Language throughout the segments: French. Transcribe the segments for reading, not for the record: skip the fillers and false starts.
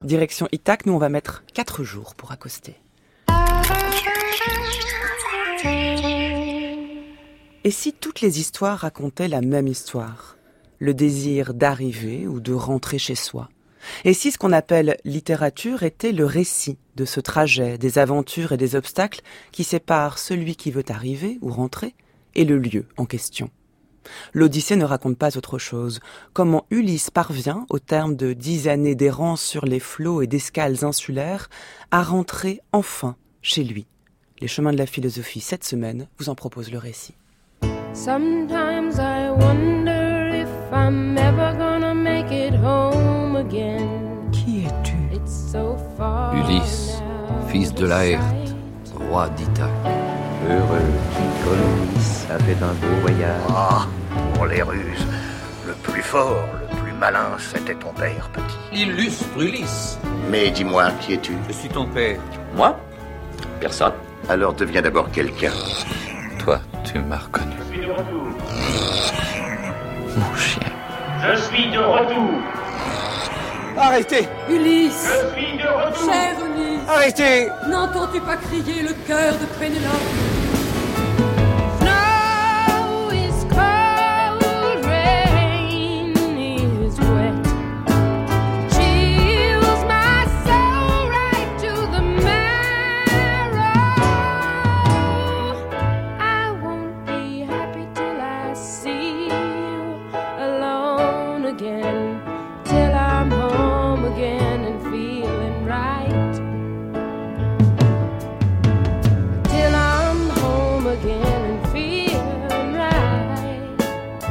Direction Ithaque, nous on va mettre 4 jours pour accoster. Et si toutes les histoires racontaient la même histoire ? Le désir d'arriver ou de rentrer chez soi ? Et si ce qu'on appelle littérature était le récit de ce trajet, des aventures et des obstacles qui séparent celui qui veut arriver ou rentrer et le lieu en question ? L'Odyssée ne raconte pas autre chose. Comment Ulysse parvient, au terme de 10 années d'errance sur les flots et d'escales insulaires, à rentrer enfin chez lui. Les chemins de la philosophie, cette semaine, vous en proposent le récit. Sometimes I wonder if I'm ever gonna make it home again. Qui es-tu ? It's so far Ulysse, now. fils de Laërte, roi d'Ithaque. Heureux Ulysse a fait un beau voyage. Ah, pour les ruses, le plus fort, le plus malin, c'était ton père, petit. Illustre Ulysse. Mais dis-moi, qui es-tu ? Je suis ton père. Moi ? Personne. Alors deviens d'abord quelqu'un. Toi, tu m'as reconnu. Je suis de retour. Mon chien. Je suis de retour. Arrêtez! Ulysse! Je suis de retour. Cher Ulysse! Arrêtez! N'entends-tu pas crier le cœur de Pénélope? Snow is cold, rain is wet. Chills my soul right to the marrow. I won't be happy till I see you alone again. Till I'm home again and feeling right. Till I'm home again and feeling right.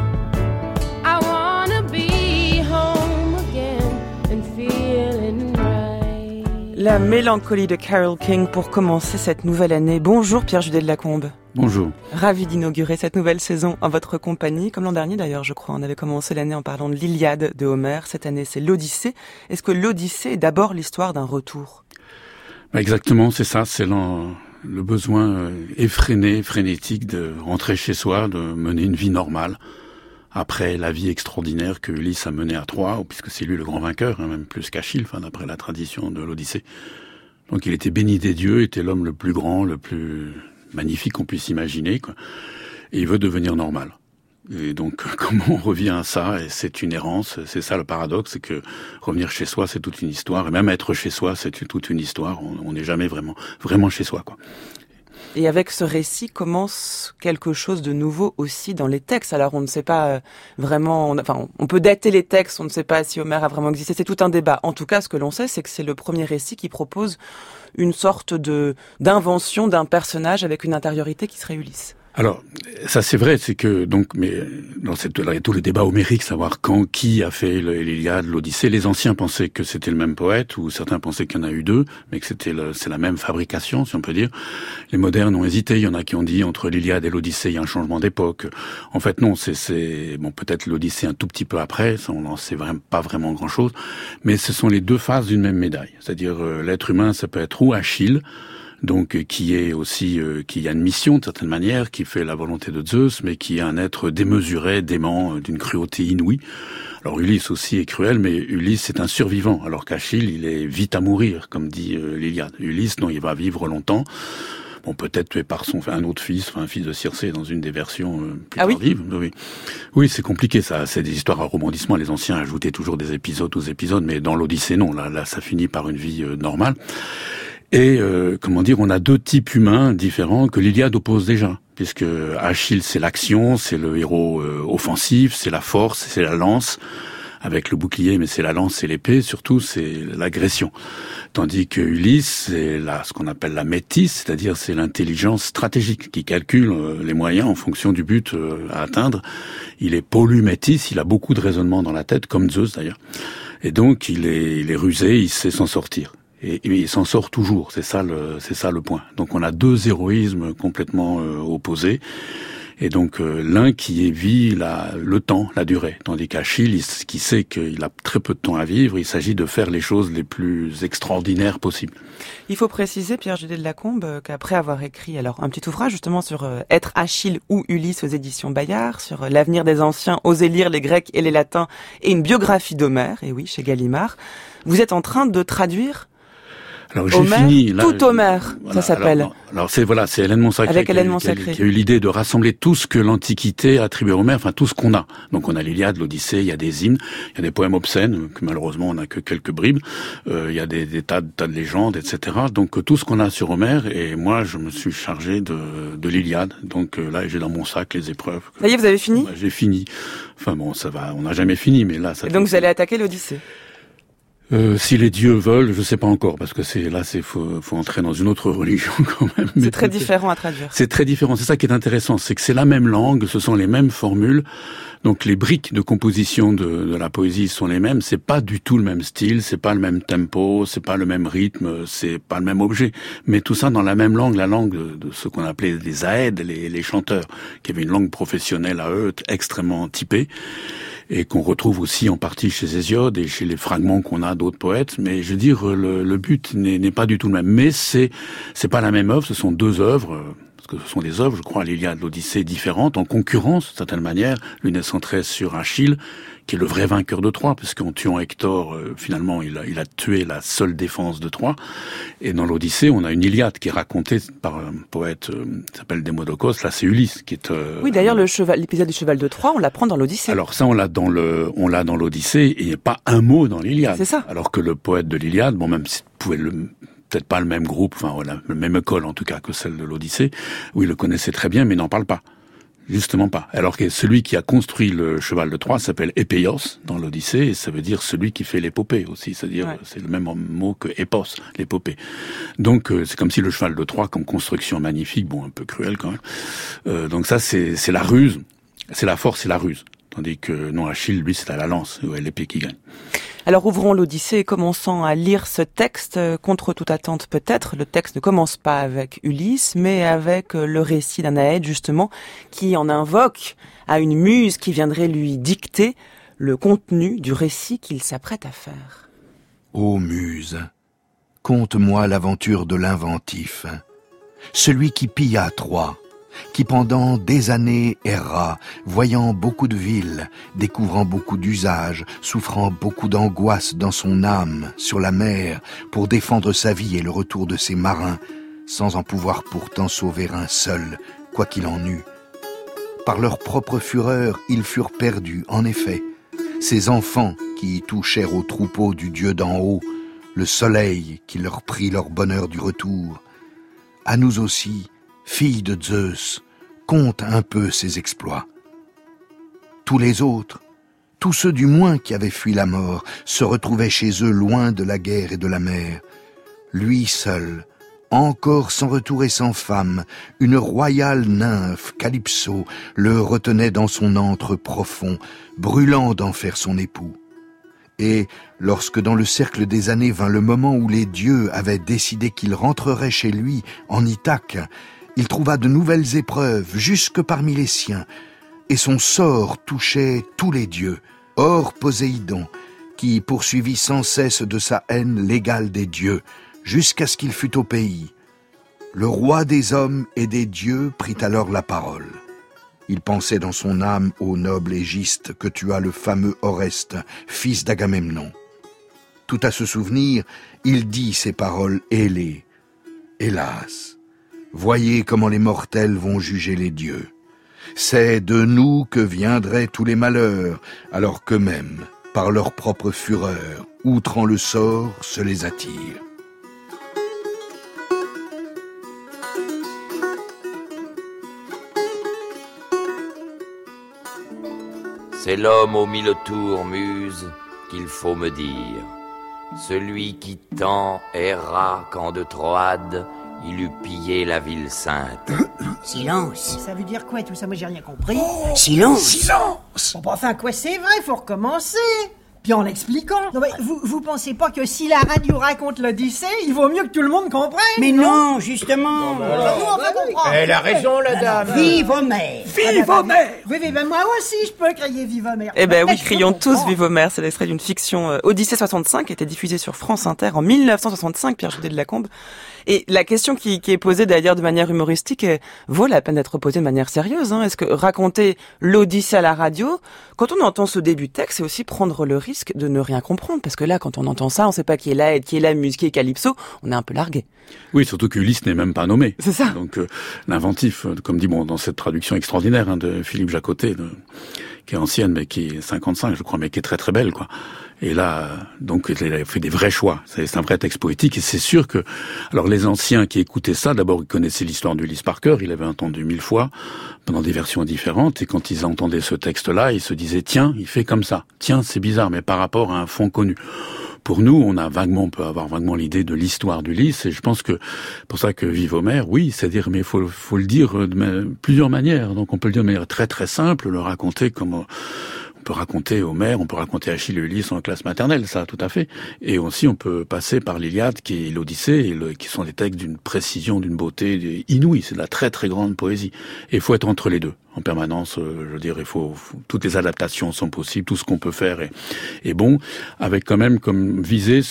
I wanna be home again and feeling right. La mélancolie de Carole King pour commencer cette nouvelle année. Bonjour Pierre Judet de Lacombe. Bonjour. Ravi d'inaugurer cette nouvelle saison en votre compagnie. Comme l'an dernier d'ailleurs, je crois. On avait commencé l'année en parlant de l'Iliade de Homère. Cette année, c'est l'Odyssée. Est-ce que l'Odyssée est d'abord l'histoire d'un retour ? Exactement, c'est ça. C'est le besoin effréné, frénétique de rentrer chez soi, de mener une vie normale. Après la vie extraordinaire que Ulysse a menée à Troie, puisque c'est lui le grand vainqueur, même plus qu'Achille, d'après la tradition de l'Odyssée. Donc il était béni des dieux, était l'homme le plus grand, le plus magnifique qu'on puisse imaginer, quoi. Et il veut devenir normal. Et donc, comment on revient à ça ? Et c'est une errance, c'est ça le paradoxe, c'est que revenir chez soi, c'est toute une histoire. Et même être chez soi, c'est toute une histoire. On n'est jamais vraiment chez soi, quoi. Et avec ce récit commence quelque chose de nouveau aussi dans les textes. Alors on ne sait pas vraiment, on peut dater les textes, on ne sait pas si Homère a vraiment existé, c'est tout un débat. En tout cas, ce que l'on sait, c'est que c'est le premier récit qui propose une sorte d'invention d'un personnage avec une intériorité qui serait Ulysse. Alors, ça c'est vrai, c'est que mais dans il y a tout le débat homérique, savoir qui a fait l'Iliade, l'Odyssée. Les anciens pensaient que c'était le même poète, ou certains pensaient qu'il y en a eu deux, mais que c'est la même fabrication, si on peut dire. Les modernes ont hésité, il y en a qui ont dit entre l'Iliade et l'Odyssée, il y a un changement d'époque. En fait, non, peut-être l'Odyssée un tout petit peu après, ça on n'en sait pas vraiment grand-chose, mais ce sont les deux faces d'une même médaille. C'est-à-dire, l'être humain, ça peut être ou Achille, donc qui a une mission de certaine manière, qui fait la volonté de Zeus, mais qui est un être démesuré, dément, d'une cruauté inouïe. Alors Ulysse aussi est cruel, mais Ulysse c'est un survivant, alors qu'Achille il est vite à mourir, comme dit l'Iliade. Ulysse, non, il va vivre longtemps. Bon, peut-être tué par un autre fils, un fils de Circé dans une des versions plus tardives. Oui, c'est compliqué, ça. C'est des histoires à rebondissement. Les anciens ajoutaient toujours des épisodes aux épisodes, mais dans l'Odyssée, non. Là, ça finit par une vie normale. Et on a deux types humains différents que l'Iliade oppose déjà, puisque Achille c'est l'action, c'est le héros offensif, c'est la force, c'est la lance avec le bouclier, mais c'est la lance, c'est l'épée, surtout c'est l'agression. Tandis que Ulysse c'est ce qu'on appelle la métis, c'est-à-dire c'est l'intelligence stratégique qui calcule les moyens en fonction du but à atteindre. Il est polymétis, il a beaucoup de raisonnement dans la tête, comme Zeus d'ailleurs. Et donc il est rusé, il sait s'en sortir. Et il s'en sort toujours, c'est ça le point. Donc on a deux héroïsmes complètement opposés. Et donc l'un qui vit le temps, la durée, tandis qu'Achille, qui sait qu'il a très peu de temps à vivre, il s'agit de faire les choses les plus extraordinaires possibles. Il faut préciser, Pierre-Judet de Lacombe, qu'après avoir écrit un petit ouvrage justement sur être Achille ou Ulysse aux éditions Bayard, sur l'avenir des anciens, oser lire les Grecs et les Latins, et une biographie d'Homère, et oui, chez Gallimard, vous êtes en train de traduire alors j'ai Homère, fini là, tout Homère, voilà, ça s'appelle. Alors c'est Hélène Monsacré Avec qui Hélène Monsacré. a eu l'idée de rassembler tout ce que l'Antiquité attribue à Homère, enfin tout ce qu'on a. Donc on a l'Iliade, l'Odyssée, il y a des hymnes, il y a des poèmes obscènes que malheureusement on n'a que quelques bribes. Il y a des tas de légendes, etc. Donc tout ce qu'on a sur Homère. Et moi je me suis chargé de l'Iliade. Donc là j'ai dans mon sac les épreuves. Ça y est, vous avez fini ? J'ai fini. Enfin bon, ça va. On n'a jamais fini, mais là ça. Et donc vous allez attaquer l'Odyssée. Si les dieux veulent, je sais pas encore, parce que faut entrer dans une autre religion quand même. C'est très différent à traduire. C'est très différent. C'est ça qui est intéressant, c'est que c'est la même langue, ce sont les mêmes formules. Donc les briques de composition de la poésie sont les mêmes. C'est pas du tout le même style, c'est pas le même tempo, c'est pas le même rythme, c'est pas le même objet. Mais tout ça dans la même langue, la langue de ce qu'on appelait les aèdes, les chanteurs, qui avaient une langue professionnelle à eux, extrêmement typée, et qu'on retrouve aussi en partie chez Hésiode et chez les fragments qu'on a d'autres poètes. Mais je veux dire, le but n'est pas du tout le même. Mais c'est pas la même œuvre, ce sont deux œuvres, parce que ce sont des œuvres, je crois, l'Iliade, l'Odyssée, différentes, en concurrence, d'une certaine manière. L'une est centrée sur Achille, qui est le vrai vainqueur de Troie, puisqu'en tuant Hector, finalement, il a tué la seule défense de Troie. Et dans l'Odyssée, on a une Iliade qui est racontée par un poète qui s'appelle Démodocos. Là, c'est Ulysse qui est... oui, d'ailleurs, l'épisode du cheval de Troie, on l'apprend dans l'Odyssée. Alors ça, on l'a dans l'Odyssée, et il n'y a pas un mot dans l'Iliade. C'est ça. Alors que le poète de l'Iliade, bon, même si vous pouvez peut-être pas le même groupe, enfin, voilà, le même école en tout cas que celle de l'Odyssée, où il le connaissait très bien, mais il n'en parle pas. Justement pas. Alors que celui qui a construit le cheval de Troie s'appelle Épéios dans l'Odyssée, et ça veut dire celui qui fait l'épopée aussi. C'est-à-dire, c'est le même mot que épos, l'épopée. Donc, c'est comme si le cheval de Troie, comme construction magnifique, bon, un peu cruel quand même. Donc ça, c'est la ruse. C'est la force et la ruse. Tandis que, non, Achille, lui, c'est à la lance, ouais, l'épée qui gagne. Alors ouvrons l'Odyssée et commençons à lire ce texte, contre toute attente peut-être. Le texte ne commence pas avec Ulysse, mais avec le récit d'un Aède justement, qui en invoque à une muse qui viendrait lui dicter le contenu du récit qu'il s'apprête à faire. Ô muse, conte-moi l'aventure de l'inventif, celui qui pilla Troie, qui pendant des années erra, voyant beaucoup de villes, découvrant beaucoup d'usages, souffrant beaucoup d'angoisse dans son âme, sur la mer, pour défendre sa vie et le retour de ses marins, sans en pouvoir pourtant sauver un seul, quoi qu'il en eût. Par leur propre fureur, ils furent perdus, en effet, ces enfants qui touchèrent au troupeau du dieu d'en haut, le soleil qui leur prit leur bonheur du retour. À nous aussi, filles de Zeus, compte un peu ses exploits. Tous les autres, tous ceux du moins qui avaient fui la mort, se retrouvaient chez eux loin de la guerre et de la mer. Lui seul, encore sans retour et sans femme, une royale nymphe, Calypso, le retenait dans son antre profond, brûlant d'en faire son époux. Et lorsque dans le cercle des années vint le moment où les dieux avaient décidé qu'il rentrerait chez lui, en Ithaque, il trouva de nouvelles épreuves jusque parmi les siens, et son sort touchait tous les dieux, hors Poséidon, qui poursuivit sans cesse de sa haine l'égal des dieux, jusqu'à ce qu'il fût au pays. Le roi des hommes et des dieux prit alors la parole. Il pensait dans son âme au noble Égiste que tua le fameux Oreste, fils d'Agamemnon. Tout à se souvenir, il dit ces paroles ailées. Hélas, voyez comment les mortels vont juger les dieux. C'est de nous que viendraient tous les malheurs, alors qu'eux-mêmes, par leur propre fureur, outrant le sort, se les attirent. C'est l'homme aux 1000 tours, muse, qu'il faut me dire. Celui qui tant erra quand de Troade il eut pillé la ville sainte. Silence. Ça veut dire quoi tout ça? Moi j'ai rien compris. Silence. Silence. Bon, enfin quoi, c'est vrai, faut recommencer. Puis en l'expliquant. Non, mais vous pensez pas que si la radio raconte l'Odyssée, il vaut mieux que tout le monde comprenne? Mais non, justement. Nous, on va comprendre. Elle a raison, la dame. Vive Homère. Vive Homère! Oui, ben moi aussi, je peux crier Vive Homère. Eh ben oui, crions tous Vive Homère. C'est l'extrait d'une fiction Odyssée 65 qui a été diffusée sur France Inter en 1965, Pierre Judet de Lacombe. Et la question qui est posée d'ailleurs de manière humoristique vaut la peine d'être posée de manière sérieuse. Est-ce que raconter l'Odyssée à la radio, quand on entend ce début de texte, c'est aussi prendre le risque de ne rien comprendre? Parce que là, quand on entend ça, on sait pas qui est l'Aède, qui est la Muse, qui est Calypso, on est un peu largué. Oui, surtout qu'Ulysse n'est même pas nommé. C'est ça. Donc l'inventif, comme dit dans cette traduction extraordinaire de Philippe Jacotet, qui est ancienne, mais qui est 55, je crois, mais qui est très très belle, quoi. Et là, donc, il a fait des vrais choix. C'est un vrai texte poétique, et c'est sûr que, alors, les anciens qui écoutaient ça, d'abord, ils connaissaient l'histoire d'Ulysse par cœur, il avait entendu 1000 fois, pendant des versions différentes, et quand ils entendaient ce texte-là, ils se disaient, tiens, il fait comme ça. Tiens, c'est bizarre, mais par rapport à un fond connu. Pour nous, on peut avoir vaguement l'idée de l'histoire d'Ulysse, et je pense que, pour ça que Vive Homère, oui, c'est-à-dire, mais faut le dire de plusieurs manières. Donc, on peut le dire de manière très très simple, le raconter comme, on peut raconter Homère, on peut raconter Achille et Ulysse en classe maternelle, ça, tout à fait. Et aussi, on peut passer par l'Iliade, qui est l'Odyssée, qui sont des textes d'une précision, d'une beauté inouïe. C'est de la très, très grande poésie. Et il faut être entre les deux, en permanence. Je veux dire, toutes les adaptations sont possibles, tout ce qu'on peut faire est bon, avec quand même comme visée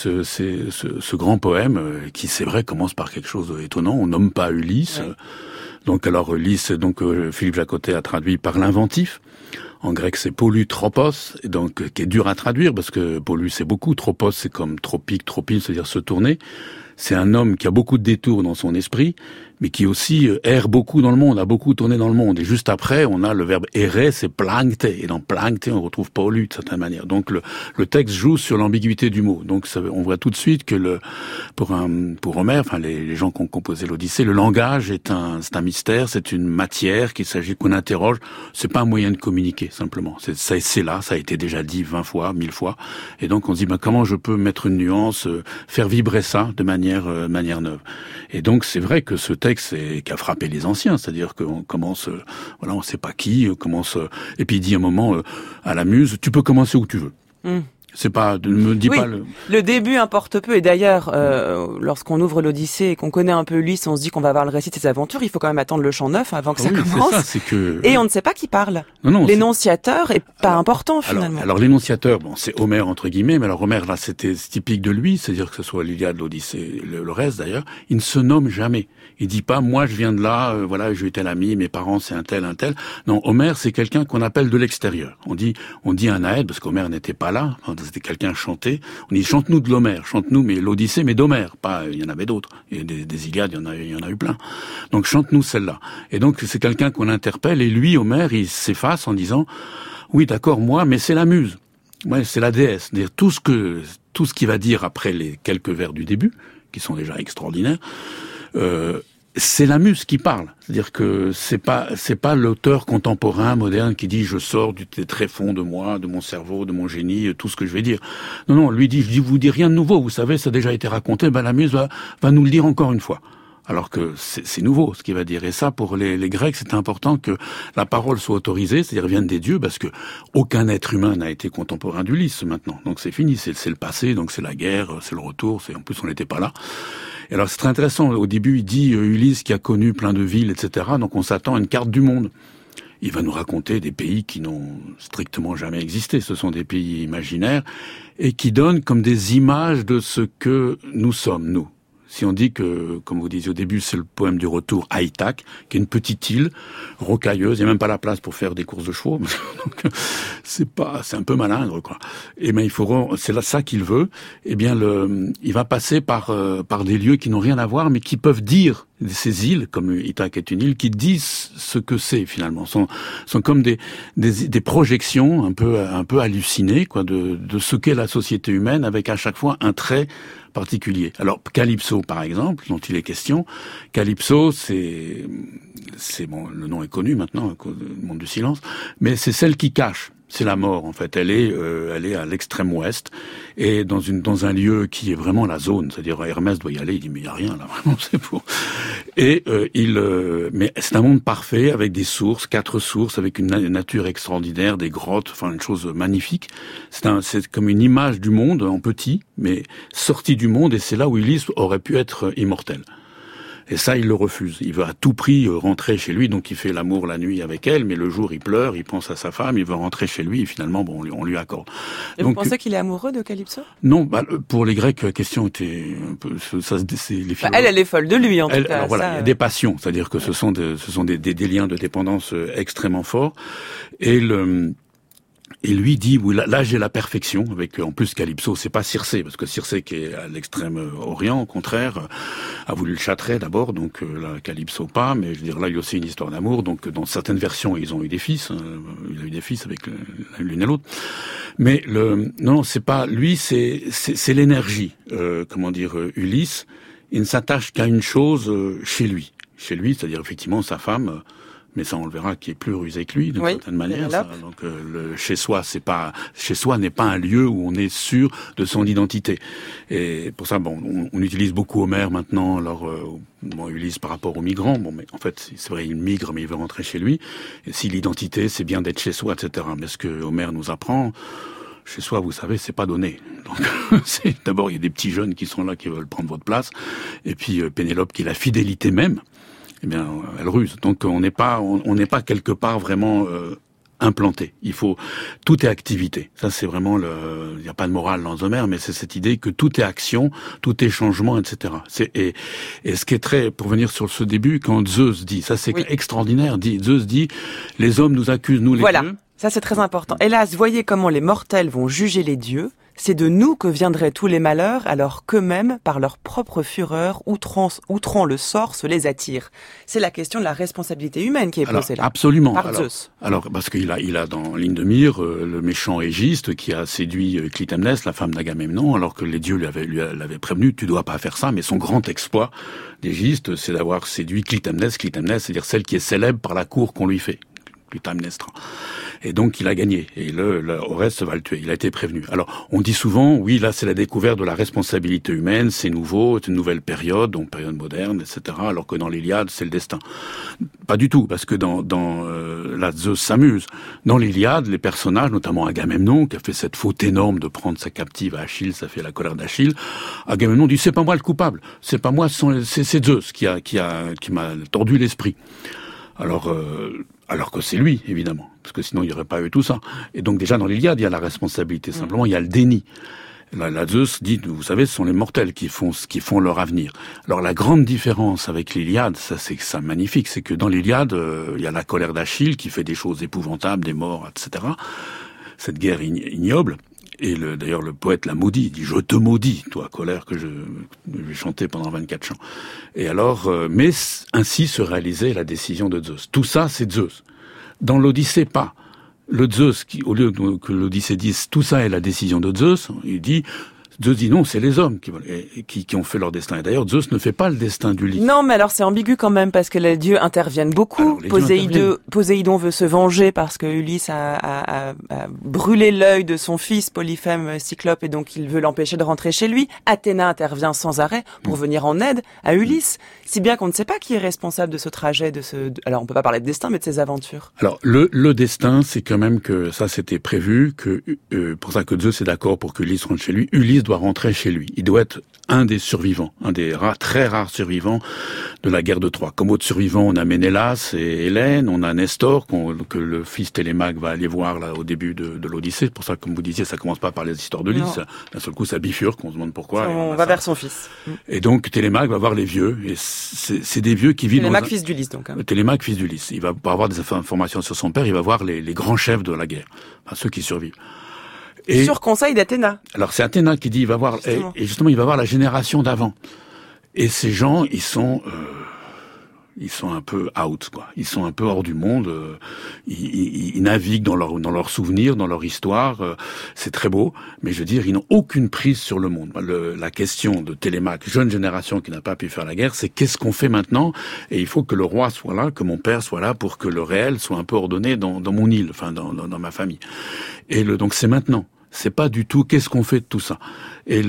ce grand poème, qui, c'est vrai, commence par quelque chose d'étonnant. On nomme pas Ulysse. Ouais. Donc, alors, Ulysse, Philippe Jacotet a traduit par l'inventif. En grec, c'est polutropos, donc qui est dur à traduire parce que polus c'est beaucoup, tropos c'est comme tropique, tropine, c'est-à-dire se tourner. C'est un homme qui a beaucoup de détours dans son esprit, mais qui aussi erre beaucoup dans le monde, a beaucoup tourné dans le monde. Et juste après, on a le verbe errer, c'est plancte. Et dans plancte, on retrouve pollu de certaine manière. Donc le texte joue sur l'ambiguïté du mot. Donc on voit tout de suite que pour Homère, enfin les gens qui ont composé l'Odyssée, le langage c'est un mystère, c'est une matière qu'il s'agit qu'on interroge. C'est pas un moyen de communiquer simplement. C'est là, ça a été déjà dit 20 fois, 1000 fois. Et donc on se dit comment je peux mettre une nuance, faire vibrer ça de manière neuve. Et donc c'est vrai que ce texte qui a frappé les anciens, c'est-à-dire qu'on commence, on sait pas qui commence, et puis il dit un moment à la Muse, tu peux commencer où tu veux. C'est pas, ne me dis pas le début importe peu. Et d'ailleurs, lorsqu'on ouvre l'Odyssée et qu'on connaît un peu Ulysse, on se dit qu'on va avoir le récit de ses aventures. Il faut quand même attendre le chant neuf avant que ça commence. C'est que... Et on ne sait pas qui parle. L'énonciateur est pas important finalement. Alors l'énonciateur, c'est Homère entre guillemets, mais alors Homère là, c'est typique de lui, c'est-à-dire que ce soit l'Iliade, l'Odyssée, le reste d'ailleurs, il ne se nomme jamais. Il dit pas, moi je viens de là, j'ai eu tel ami, mes parents c'est un tel. Non, Homère c'est quelqu'un qu'on appelle de l'extérieur. On dit un Aède, parce qu'Homère n'était pas là, c'était quelqu'un chanté. On dit chante-nous de l'Homère, chante-nous mais l'Odyssée, mais d'Homère. Pas, il y en avait d'autres. Et des Iliades, il y en a eu plein. Donc chante-nous celle-là. Et donc c'est quelqu'un qu'on interpelle, et lui, Homère, il s'efface en disant, oui d'accord, moi, mais c'est la Muse. Ouais, c'est la déesse. C'est-à-dire tout ce qu'il va dire après les quelques vers du début, qui sont déjà extraordinaires, c'est la Muse qui parle. C'est-à-dire que c'est pas l'auteur contemporain, moderne, qui dit je sors du tréfonds de moi, de mon cerveau, de mon génie, tout ce que je vais dire. Non, lui dit, je vous dis rien de nouveau, vous savez, ça a déjà été raconté, la Muse va nous le dire encore une fois. Alors que c'est nouveau ce qu'il va dire. Et ça, pour les Grecs, c'est important que la parole soit autorisée, c'est-à-dire vienne des dieux, parce que aucun être humain n'a été contemporain d'Ulysse maintenant. Donc c'est fini, c'est le passé, donc c'est la guerre, c'est le retour, en plus on n'était pas là. Et alors c'est très intéressant, au début il dit Ulysse qui a connu plein de villes, etc. Donc on s'attend à une carte du monde. Il va nous raconter des pays qui n'ont strictement jamais existé. Ce sont des pays imaginaires et qui donnent comme des images de ce que nous sommes, nous. Si on dit que, comme vous disiez au début, c'est le poème du retour à Ithaque, qui est une petite île rocailleuse, il n'y a même pas la place pour faire des courses de chevaux, donc c'est un peu malingre, quoi. Et ben c'est là ça qu'il veut. Eh bien, il va passer par des lieux qui n'ont rien à voir, mais qui peuvent dire ces îles, comme Ithaque est une île, qui disent ce que c'est finalement, sont comme des projections un peu hallucinées, quoi, de ce qu'est la société humaine, avec à chaque fois un trait particulier. Alors Calypso par exemple, dont il est question, Calypso c'est bon, le nom est connu maintenant, le monde du silence, mais c'est celle qui cache. C'est la mort, en fait. Elle est à l'extrême ouest et dans un lieu qui est vraiment la zone. C'est-à-dire, Hermès doit y aller. Il dit, mais il y a rien, là. Vraiment, c'est pour. Et, mais c'est un monde parfait avec des sources, 4 sources, avec une nature extraordinaire, des grottes, enfin, une chose magnifique. C'est comme une image du monde en petit, mais sorti du monde, et c'est là où Ulysse aurait pu être immortel. Et ça, il le refuse. Il veut à tout prix rentrer chez lui, donc il fait l'amour la nuit avec elle, mais le jour, il pleure, il pense à sa femme, il veut rentrer chez lui, et finalement, bon, on lui accorde. Et donc, vous pensez qu'il est amoureux de Calypso? Non, pour les Grecs, la question était un peu, elle est folle de lui, en tout cas. Alors voilà, il y a des passions, c'est-à-dire que ce sont des liens de dépendance extrêmement forts, et lui dit, oui, là j'ai la perfection, avec en plus Calypso, c'est pas Circé, parce que Circé qui est à l'extrême orient, au contraire, a voulu le châtrer d'abord, donc là Calypso pas, mais je veux dire là il y a aussi une histoire d'amour, donc dans certaines versions ils ont eu des fils, il a eu des fils avec l'une et l'autre, mais non c'est pas lui, c'est l'énergie, Ulysse, il ne s'attache qu'à une chose chez lui, c'est-à-dire effectivement sa femme. Mais ça, on le verra, qui est plus rusé que lui, d'une certaine manière. Ça. Donc, chez soi n'est pas un lieu où on est sûr de son identité. Et pour ça, bon, on utilise beaucoup Homère maintenant. Alors, Ulysse par rapport aux migrants. Bon, mais en fait, c'est vrai, il migre, mais il veut rentrer chez lui. Et si l'identité, c'est bien d'être chez soi, etc. Mais ce que Homère nous apprend, chez soi, vous savez, c'est pas donné. Donc, d'abord, il y a des petits jeunes qui sont là, qui veulent prendre votre place. Et puis, Pénélope, qui est la fidélité même. Eh bien, elle ruse. Donc, on n'est pas quelque part vraiment implanté. Tout est activité. Ça, c'est vraiment il n'y a pas de morale dans Homère, mais c'est cette idée que tout est action, tout est changement, etc. Et ce qui est pour venir sur ce début, quand Zeus dit, ça c'est extraordinaire, Zeus dit, les hommes nous accusent, nous les dieux. Ça c'est très important. Hélas, voyez comment les mortels vont juger les dieux. C'est de nous que viendraient tous les malheurs, alors qu'eux-mêmes, par leur propre fureur, outrant le sort, se les attirent. C'est la question de la responsabilité humaine qui est posée là. Absolument. Par Zeus. Alors, parce qu'il a dans Ligne de Mire, le méchant Égiste qui a séduit Clytemnestre, la femme d'Agamemnon, alors que les dieux l'avaient prévenu, tu dois pas faire ça, mais son grand exploit d'Égiste, c'est d'avoir séduit Clytemnestre, c'est-à-dire celle qui est célèbre par la cour qu'on lui fait. Clytemnestre. Et donc il a gagné. Et Oreste va le tuer. Il a été prévenu. Alors on dit souvent, oui, là c'est la découverte de la responsabilité humaine, c'est nouveau, c'est une nouvelle période, donc période moderne, etc. Alors que dans l'Iliade, c'est le destin. Pas du tout, parce que dans là Zeus s'amuse. Dans l'Iliade, les personnages, notamment Agamemnon, qui a fait cette faute énorme de prendre sa captive à Achille, ça fait la colère d'Achille. Agamemnon dit, c'est pas moi le coupable, c'est pas moi, c'est Zeus qui m'a tordu l'esprit. Alors que c'est lui, évidemment, parce que sinon il n'y aurait pas eu tout ça. Et donc déjà dans l'Iliade, il y a la responsabilité, simplement il y a le déni. Là, Zeus dit, vous savez, ce sont les mortels qui font leur avenir. Alors la grande différence avec l'Iliade, ça c'est ça magnifique, c'est que dans l'Iliade, il y a la colère d'Achille qui fait des choses épouvantables, des morts, etc. Cette guerre ignoble. Et d'ailleurs, le poète l'a maudit, il dit « Je te maudis, toi, colère que je vais chanter pendant 24 chants. » Et alors, mais ainsi se réalisait la décision de Zeus. Tout ça, c'est Zeus. Dans l'Odyssée, pas. Le Zeus, au lieu que l'Odyssée dise « Tout ça est la décision de Zeus », il dit « Zeus dit non, c'est les hommes qui ont fait leur destin. » Et d'ailleurs, Zeus ne fait pas le destin d'Ulysse. Non, mais alors c'est ambigu quand même, parce que les dieux interviennent beaucoup. Poséidon veut se venger parce que Ulysse a brûlé l'œil de son fils Polyphème Cyclope, et donc il veut l'empêcher de rentrer chez lui. Athéna intervient sans arrêt pour venir en aide à Ulysse. Si bien qu'on ne sait pas qui est responsable de ce trajet, alors on peut pas parler de destin, mais de ses aventures. Alors, le destin, c'est quand même que ça c'était prévu, pour ça que Zeus est d'accord pour qu'Ulysse rentre chez lui. Ulysse doit rentrer chez lui. Il doit être un des survivants, un des très rares survivants de la guerre de Troie. Comme autres survivants, on a Ménélas et Hélène, on a Nestor, que le fils Télémaque va aller voir là au début de l'Odyssée. C'est pour ça, comme vous disiez, ça commence pas par les histoires de Ulysse. D'un seul coup, ça bifurque, on se demande pourquoi. On va vers son fils. Et donc, Télémaque va voir les vieux. Et c'est des vieux qui vivent Télémaque, fils d'Ulysse, donc. Télémaque, fils d'Ulysse. Il va pas avoir des informations sur son père, il va voir les grands chefs de la guerre. Enfin, ceux qui survivent. Et sur conseil d'Athéna. Alors c'est Athéna qui dit, il va voir, et justement il va voir la génération d'avant. Et ces gens, ils Ils sont un peu out, quoi. Ils sont un peu hors du monde. Ils naviguent dans leurs souvenirs, dans leur histoire. C'est très beau, mais je veux dire, ils n'ont aucune prise sur le monde. La question de Télémaque, jeune génération qui n'a pas pu faire la guerre, c'est qu'est-ce qu'on fait maintenant? Et il faut que le roi soit là, que mon père soit là, pour que le réel soit un peu ordonné dans mon île, enfin dans ma famille. Et donc c'est maintenant. C'est pas du tout qu'est-ce qu'on fait de tout ça. Et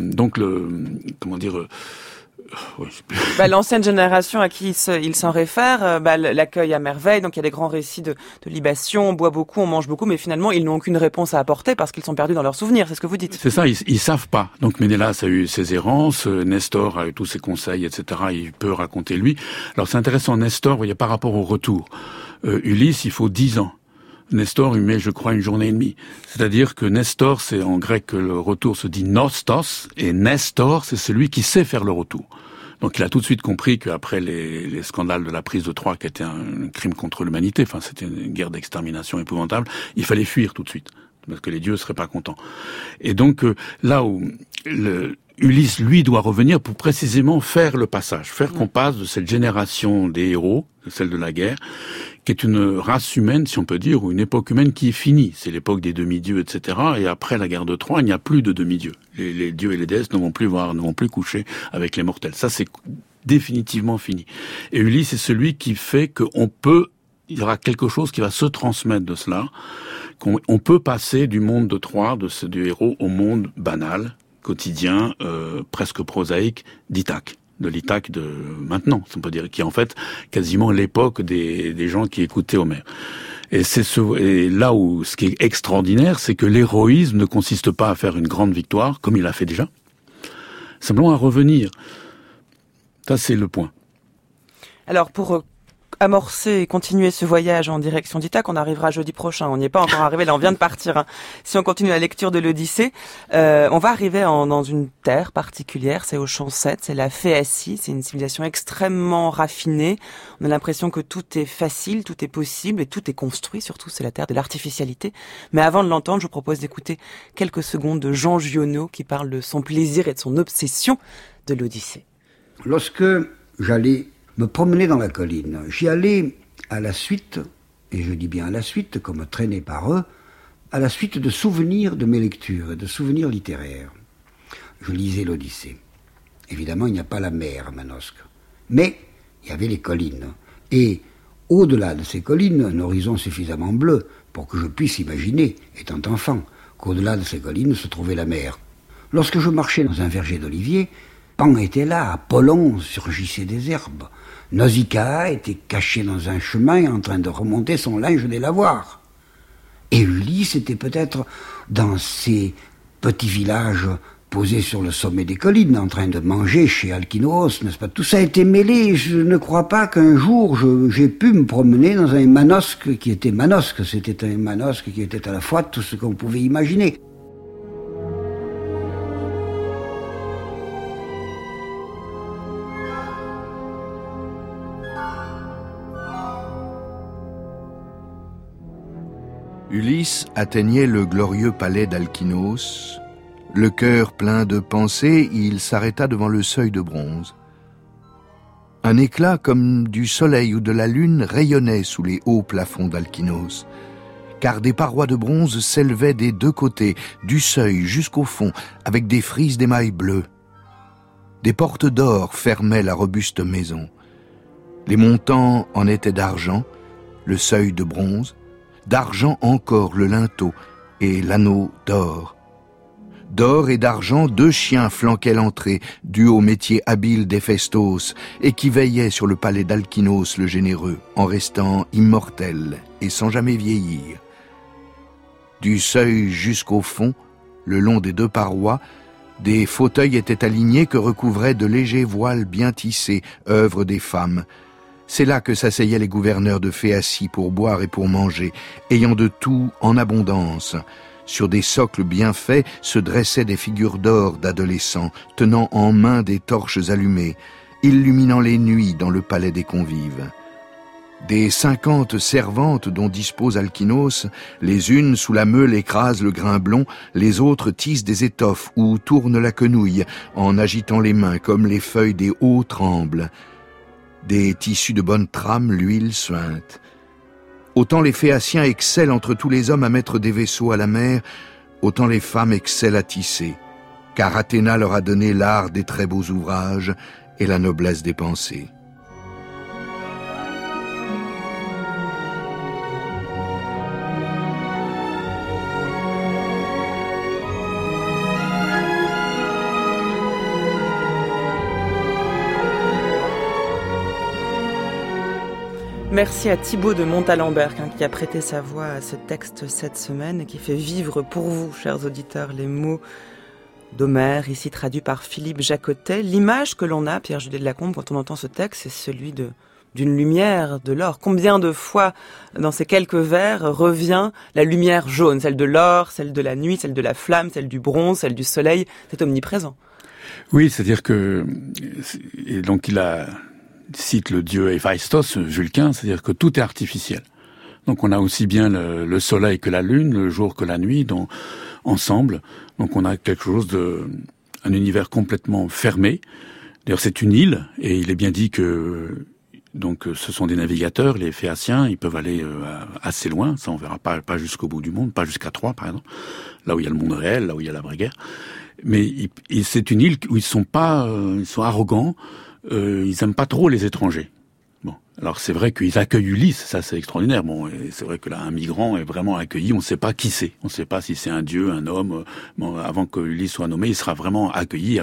l'ancienne génération à qui il s'en réfère, l'accueille à merveille. Donc il y a des grands récits de libation, on boit beaucoup, on mange beaucoup, mais finalement ils n'ont aucune réponse à apporter parce qu'ils sont perdus dans leurs souvenirs. C'est ce que vous dites. C'est ça, ils savent pas. Donc Ménélas a eu ses errances, Nestor a eu tous ses conseils, etc. Il peut raconter lui. Alors c'est intéressant, Nestor, vous voyez, par rapport au retour. Ulysse, il faut 10 ans. Nestor, il met, je crois, 1 journée et demie. C'est-à-dire que Nestor, c'est en grec, le retour se dit nostos, et Nestor, c'est celui qui sait faire le retour. Donc il a tout de suite compris qu'après les scandales de la prise de Troie, qui était un crime contre l'humanité, enfin c'était une guerre d'extermination épouvantable, il fallait fuir tout de suite, parce que les dieux seraient pas contents. Et donc là où Ulysse, lui, doit revenir pour précisément faire le passage, faire qu'on passe de cette génération des héros, celle de la guerre, qui est une race humaine, si on peut dire, ou une époque humaine qui est finie. C'est l'époque des demi-dieux, etc. Et après la guerre de Troie, il n'y a plus de demi-dieux. Les dieux et les déesses ne vont plus coucher avec les mortels. Ça, c'est définitivement fini. Et Ulysse est celui qui fait il y aura quelque chose qui va se transmettre de cela, qu'on peut passer du monde de Troie, du héros, au monde banal, quotidien, presque prosaïque, d'Ithaque. De l'Ithaque de maintenant, on peut dire, qui est en fait quasiment l'époque des gens qui écoutaient Homère. Et là où ce qui est extraordinaire, c'est que l'héroïsme ne consiste pas à faire une grande victoire, comme il a fait déjà, simplement à revenir. Ça, c'est le point. Alors, pour amorcer et continuer ce voyage en direction d'Ithaque, on arrivera jeudi prochain. On n'y est pas encore arrivé, là on vient de partir. Hein. Si on continue la lecture de l'Odyssée, on va arriver dans une terre particulière, c'est au champ 7, c'est la Phéacie, c'est une civilisation extrêmement raffinée. On a l'impression que tout est facile, tout est possible et tout est construit, surtout c'est la terre de l'artificialité. Mais avant de l'entendre, je vous propose d'écouter quelques secondes de Jean Giono qui parle de son plaisir et de son obsession de l'Odyssée. Lorsque j'allais me promener dans la colline, j'y allais à la suite, et je dis bien à la suite, comme traîné par eux, à la suite de souvenirs de mes lectures et de souvenirs littéraires. Je lisais l'Odyssée. Évidemment, il n'y a pas la mer à Manosque, mais il y avait les collines. Et au-delà de ces collines, un horizon suffisamment bleu pour que je puisse imaginer, étant enfant, qu'au-delà de ces collines se trouvait la mer. Lorsque je marchais dans un verger d'oliviers, Pan était là, Apollon surgissait des herbes. Nausicaa était caché dans un chemin en train de remonter son linge des lavoirs. Et Ulysse était peut-être dans ces petits villages posés sur le sommet des collines, en train de manger chez Alkinoos, n'est-ce pas? Tout ça a été mêlé. Je ne crois pas qu'un jour j'ai pu me promener dans un Manosque qui était Manosque. C'était un Manosque qui était à la fois tout ce qu'on pouvait imaginer. Ulysse atteignait le glorieux palais d'Alkinoos. Le cœur plein de pensées, il s'arrêta devant le seuil de bronze. Un éclat comme du soleil ou de la lune rayonnait sous les hauts plafonds d'Alkinoos, car des parois de bronze s'élevaient des deux côtés, du seuil jusqu'au fond, avec des frises d'émail bleu. Des portes d'or fermaient la robuste maison. Les montants en étaient d'argent, le seuil de bronze, d'argent encore le linteau et l'anneau d'or. D'or et d'argent, 2 chiens flanquaient l'entrée, dus au métier habile d'Héphaïstos, et qui veillaient sur le palais d'Alkinoos le généreux, en restant immortels et sans jamais vieillir. Du seuil jusqu'au fond, le long des 2 parois, des fauteuils étaient alignés que recouvraient de légers voiles bien tissés, œuvre des femmes. C'est là que s'asseyaient les gouverneurs de Phéacie pour boire et pour manger, ayant de tout en abondance. Sur des socles bien faits se dressaient des figures d'or d'adolescents, tenant en main des torches allumées, illuminant les nuits dans le palais des convives. Des 50 servantes dont dispose Alkinoos, les unes sous la meule écrasent le grain blond, les autres tissent des étoffes ou tournent la quenouille, en agitant les mains comme les feuilles des hauts tremblent. des tissus de bonne trame, l'huile suinte. Autant les Phéaciens excellent entre tous les hommes à mettre des vaisseaux à la mer, autant les femmes excellent à tisser, car Athéna leur a donné l'art des très beaux ouvrages et la noblesse des pensées. Merci à Thibaut de Montalembert qui a prêté sa voix à ce texte cette semaine et qui fait vivre pour vous, chers auditeurs, les mots d'Homère, ici traduit par Philippe Jacotet. L'image que l'on a, Pierre-Juliet de Lacombe, quand on entend ce texte, c'est celui d'une lumière, de l'or. Combien de fois, dans ces quelques vers, revient la lumière jaune, celle de l'or, celle de la nuit, celle de la flamme, celle du bronze, celle du soleil, c'est omniprésent. Oui, c'est-à-dire que, et donc il cite le dieu Héphaïstos, Vulcain, c'est-à-dire que tout est artificiel. Donc on a aussi bien le soleil que la lune, le jour que la nuit, ensemble. Donc on a quelque chose un univers complètement fermé. D'ailleurs c'est une île, et il est bien dit que donc ce sont des navigateurs, les Phéaciens, ils peuvent aller assez loin, ça on verra pas jusqu'au bout du monde, pas jusqu'à Troie par exemple, là où il y a le monde réel, là où il y a la vraie guerre. Mais c'est une île où ils sont arrogants. Ils aiment pas trop les étrangers. Bon, alors c'est vrai qu'ils accueillent Ulysse, ça c'est extraordinaire. Bon, et c'est vrai que là un migrant est vraiment accueilli. On ne sait pas qui c'est. On ne sait pas si c'est un dieu, un homme. Bon, avant que Ulysse soit nommé, il sera vraiment accueilli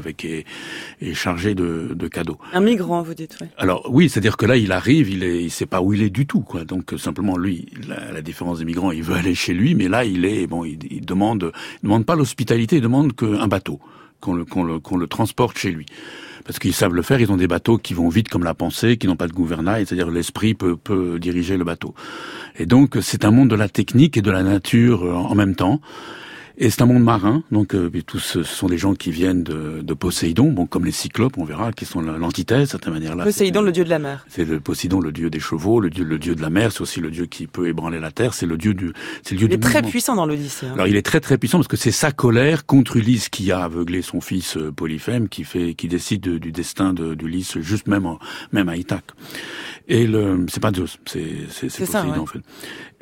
et chargé de cadeaux. Un migrant, vous dites, oui. Alors oui, c'est-à-dire que là il arrive, il sait pas où il est du tout, quoi. Donc simplement lui, la différence des migrants, il veut aller chez lui, mais là il demande pas l'hospitalité, il demande qu'un bateau, qu'on le transporte chez lui. Parce qu'ils savent le faire, ils ont des bateaux qui vont vite comme la pensée, qui n'ont pas de gouvernail, c'est-à-dire l'esprit peut diriger le bateau. Et donc c'est un monde de la technique et de la nature en même temps. Et c'est un monde marin, donc tous ce sont des gens qui viennent de Poséidon, bon comme les Cyclopes, on verra, qui sont l'antithèse, de certaine manière-là. Poséidon, le dieu de la mer. C'est Poséidon, le dieu des chevaux, le dieu de la mer, c'est aussi le dieu qui peut ébranler la terre, c'est le dieu du mouvement. Il est très puissant dans l'Odyssée. Hein. Alors il est très très puissant parce que c'est sa colère contre Ulysse qui a aveuglé son fils Polyphème, qui décide du destin d'Ulysse, juste même à Ithaque. Et c'est pas Zeus, c'est Poséidon, ça, ouais. en fait.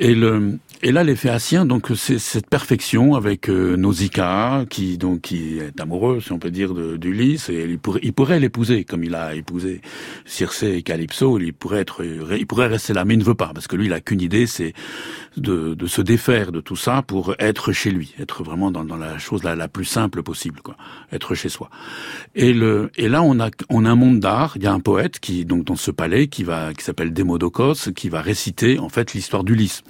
Et là les Phéaciens, donc c'est cette perfection avec Nausicaa qui est amoureux, si on peut dire, d'Ulysse, et il pourrait l'épouser comme il a épousé Circé et Calypso. Il pourrait rester là, mais il ne veut pas parce que lui il a qu'une idée, c'est de se défaire de tout ça pour être chez lui, être vraiment dans la chose la plus simple possible, quoi, être chez soi. Et là on a un monde d'art. Il y a un poète dans ce palais qui s'appelle Démodocos, qui va réciter en fait l'histoire d'Ulysse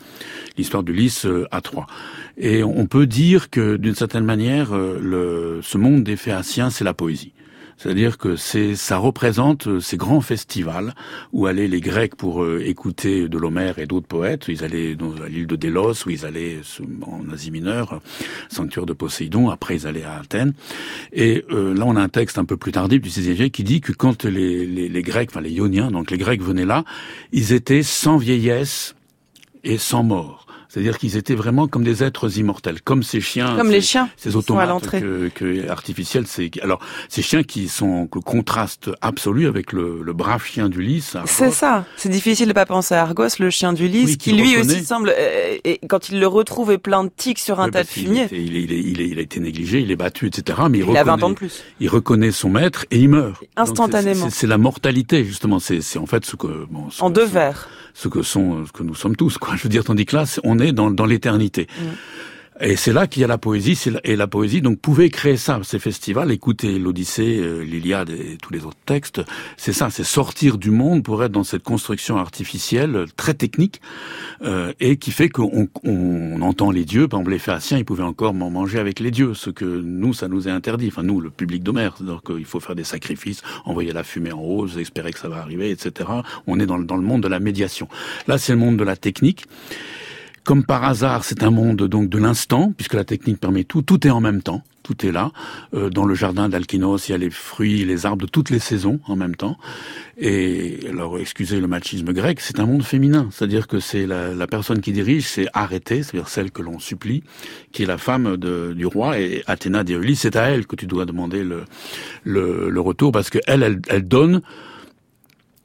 à Troie. Et on peut dire que d'une certaine manière, ce monde des Phéaciens, c'est la poésie. C'est-à-dire que ça représente ces grands festivals où allaient les Grecs pour écouter de l'Homère et d'autres poètes. Ils allaient à l'île de Délos, où ils allaient en Asie mineure, sanctuaire de Poséidon. Après, ils allaient à Athènes. Et là, on a un texte un peu plus tardif du XVIe siècle qui dit que quand les Grecs, enfin les Ioniens, donc les Grecs venaient là, ils étaient sans vieillesse et sans mort. C'est-à-dire qu'ils étaient vraiment comme des êtres immortels, comme ces chiens. Comme les chiens. Ces automates artificiels. Alors, ces chiens qui sont le contraste absolu avec le brave chien d'Ulysse. C'est ça. C'est difficile de pas penser à Argos, le chien d'Ulysse, qui lui aussi semble, et quand il le retrouve, est plein de tiques sur un tas de fumier. Il a été négligé, il est battu, etc. Mais il a 20 ans de plus. Il reconnaît son maître et il meurt. Instantanément. C'est la mortalité, justement. C'est en fait ce que, en deux vers. Ce que nous sommes tous, quoi. Je veux dire, tandis que là, on est dans l'éternité. Et c'est là qu'il y a la poésie, et la poésie donc pouvait créer ça, ces festivals. Écoutez l'Odyssée, l'Iliade et tous les autres textes, c'est ça, c'est sortir du monde pour être dans cette construction artificielle très technique, et qui fait qu'on entend les dieux. Par exemple, les Phéaciens, ils pouvaient encore manger avec les dieux, ce que nous, ça nous est interdit. Enfin, nous, le public d'Homère, c'est-à-dire qu'il faut faire des sacrifices, envoyer la fumée en haut, espérer que ça va arriver, etc. On est dans le monde de la médiation. Là, c'est le monde de la technique. Comme par hasard, c'est un monde donc de l'instant, puisque la technique permet tout est en même temps, tout est là. Dans le jardin d'Alkynos, il y a les fruits, les arbres de toutes les saisons en même temps. Et alors, excusez le machisme grec, c'est un monde féminin, c'est-à-dire que c'est la personne qui dirige, c'est Arrêtée, c'est-à-dire celle que l'on supplie, qui est la femme du roi, et Athéna dit Ulysse, c'est à elle que tu dois demander le retour, parce que elle donne.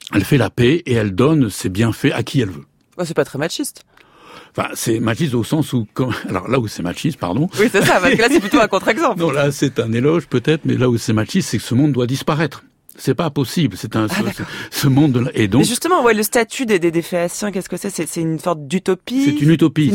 Elle fait la paix et elle donne ses bienfaits à qui elle veut. C'est pas très machiste. Enfin, c'est machiste au sens où, alors là où c'est machiste, pardon. Oui, c'est ça, parce que là c'est plutôt un contre-exemple. Non, là c'est un éloge peut-être, mais là où c'est machiste, c'est que ce monde doit disparaître. C'est pas possible, ce monde-là. Et donc. Mais justement, le statut des Phéaciens, qu'est-ce que c'est? C'est une sorte d'utopie. C'est une utopie.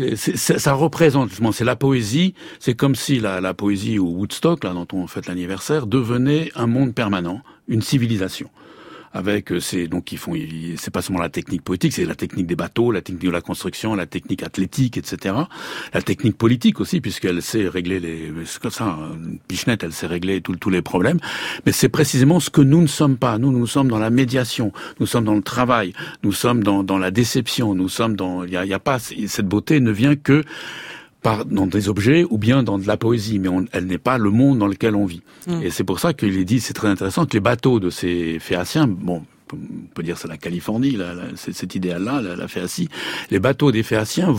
Ça représente, justement, c'est la poésie. C'est comme si la poésie au Woodstock, là, dont on fête l'anniversaire, devenait un monde permanent, une civilisation. Avec c'est pas seulement la technique poétique, c'est la technique des bateaux, la technique de la construction, la technique athlétique, etc. La technique politique aussi, puisqu'elle sait régler c'est comme ça, Pichenette, elle sait régler tous les problèmes. Mais c'est précisément ce que nous ne sommes pas. Nous sommes dans la médiation, nous sommes dans le travail, nous sommes dans la déception, nous sommes il y a pas, cette beauté ne vient que dans des objets ou bien dans de la poésie, mais elle n'est pas le monde dans lequel on vit. Et c'est pour ça qu'il est dit, c'est très intéressant, que les bateaux de ces Phéaciens, on peut dire c'est la Californie, c'est cet idéal-là, la Phéacie, les bateaux des Phéaciens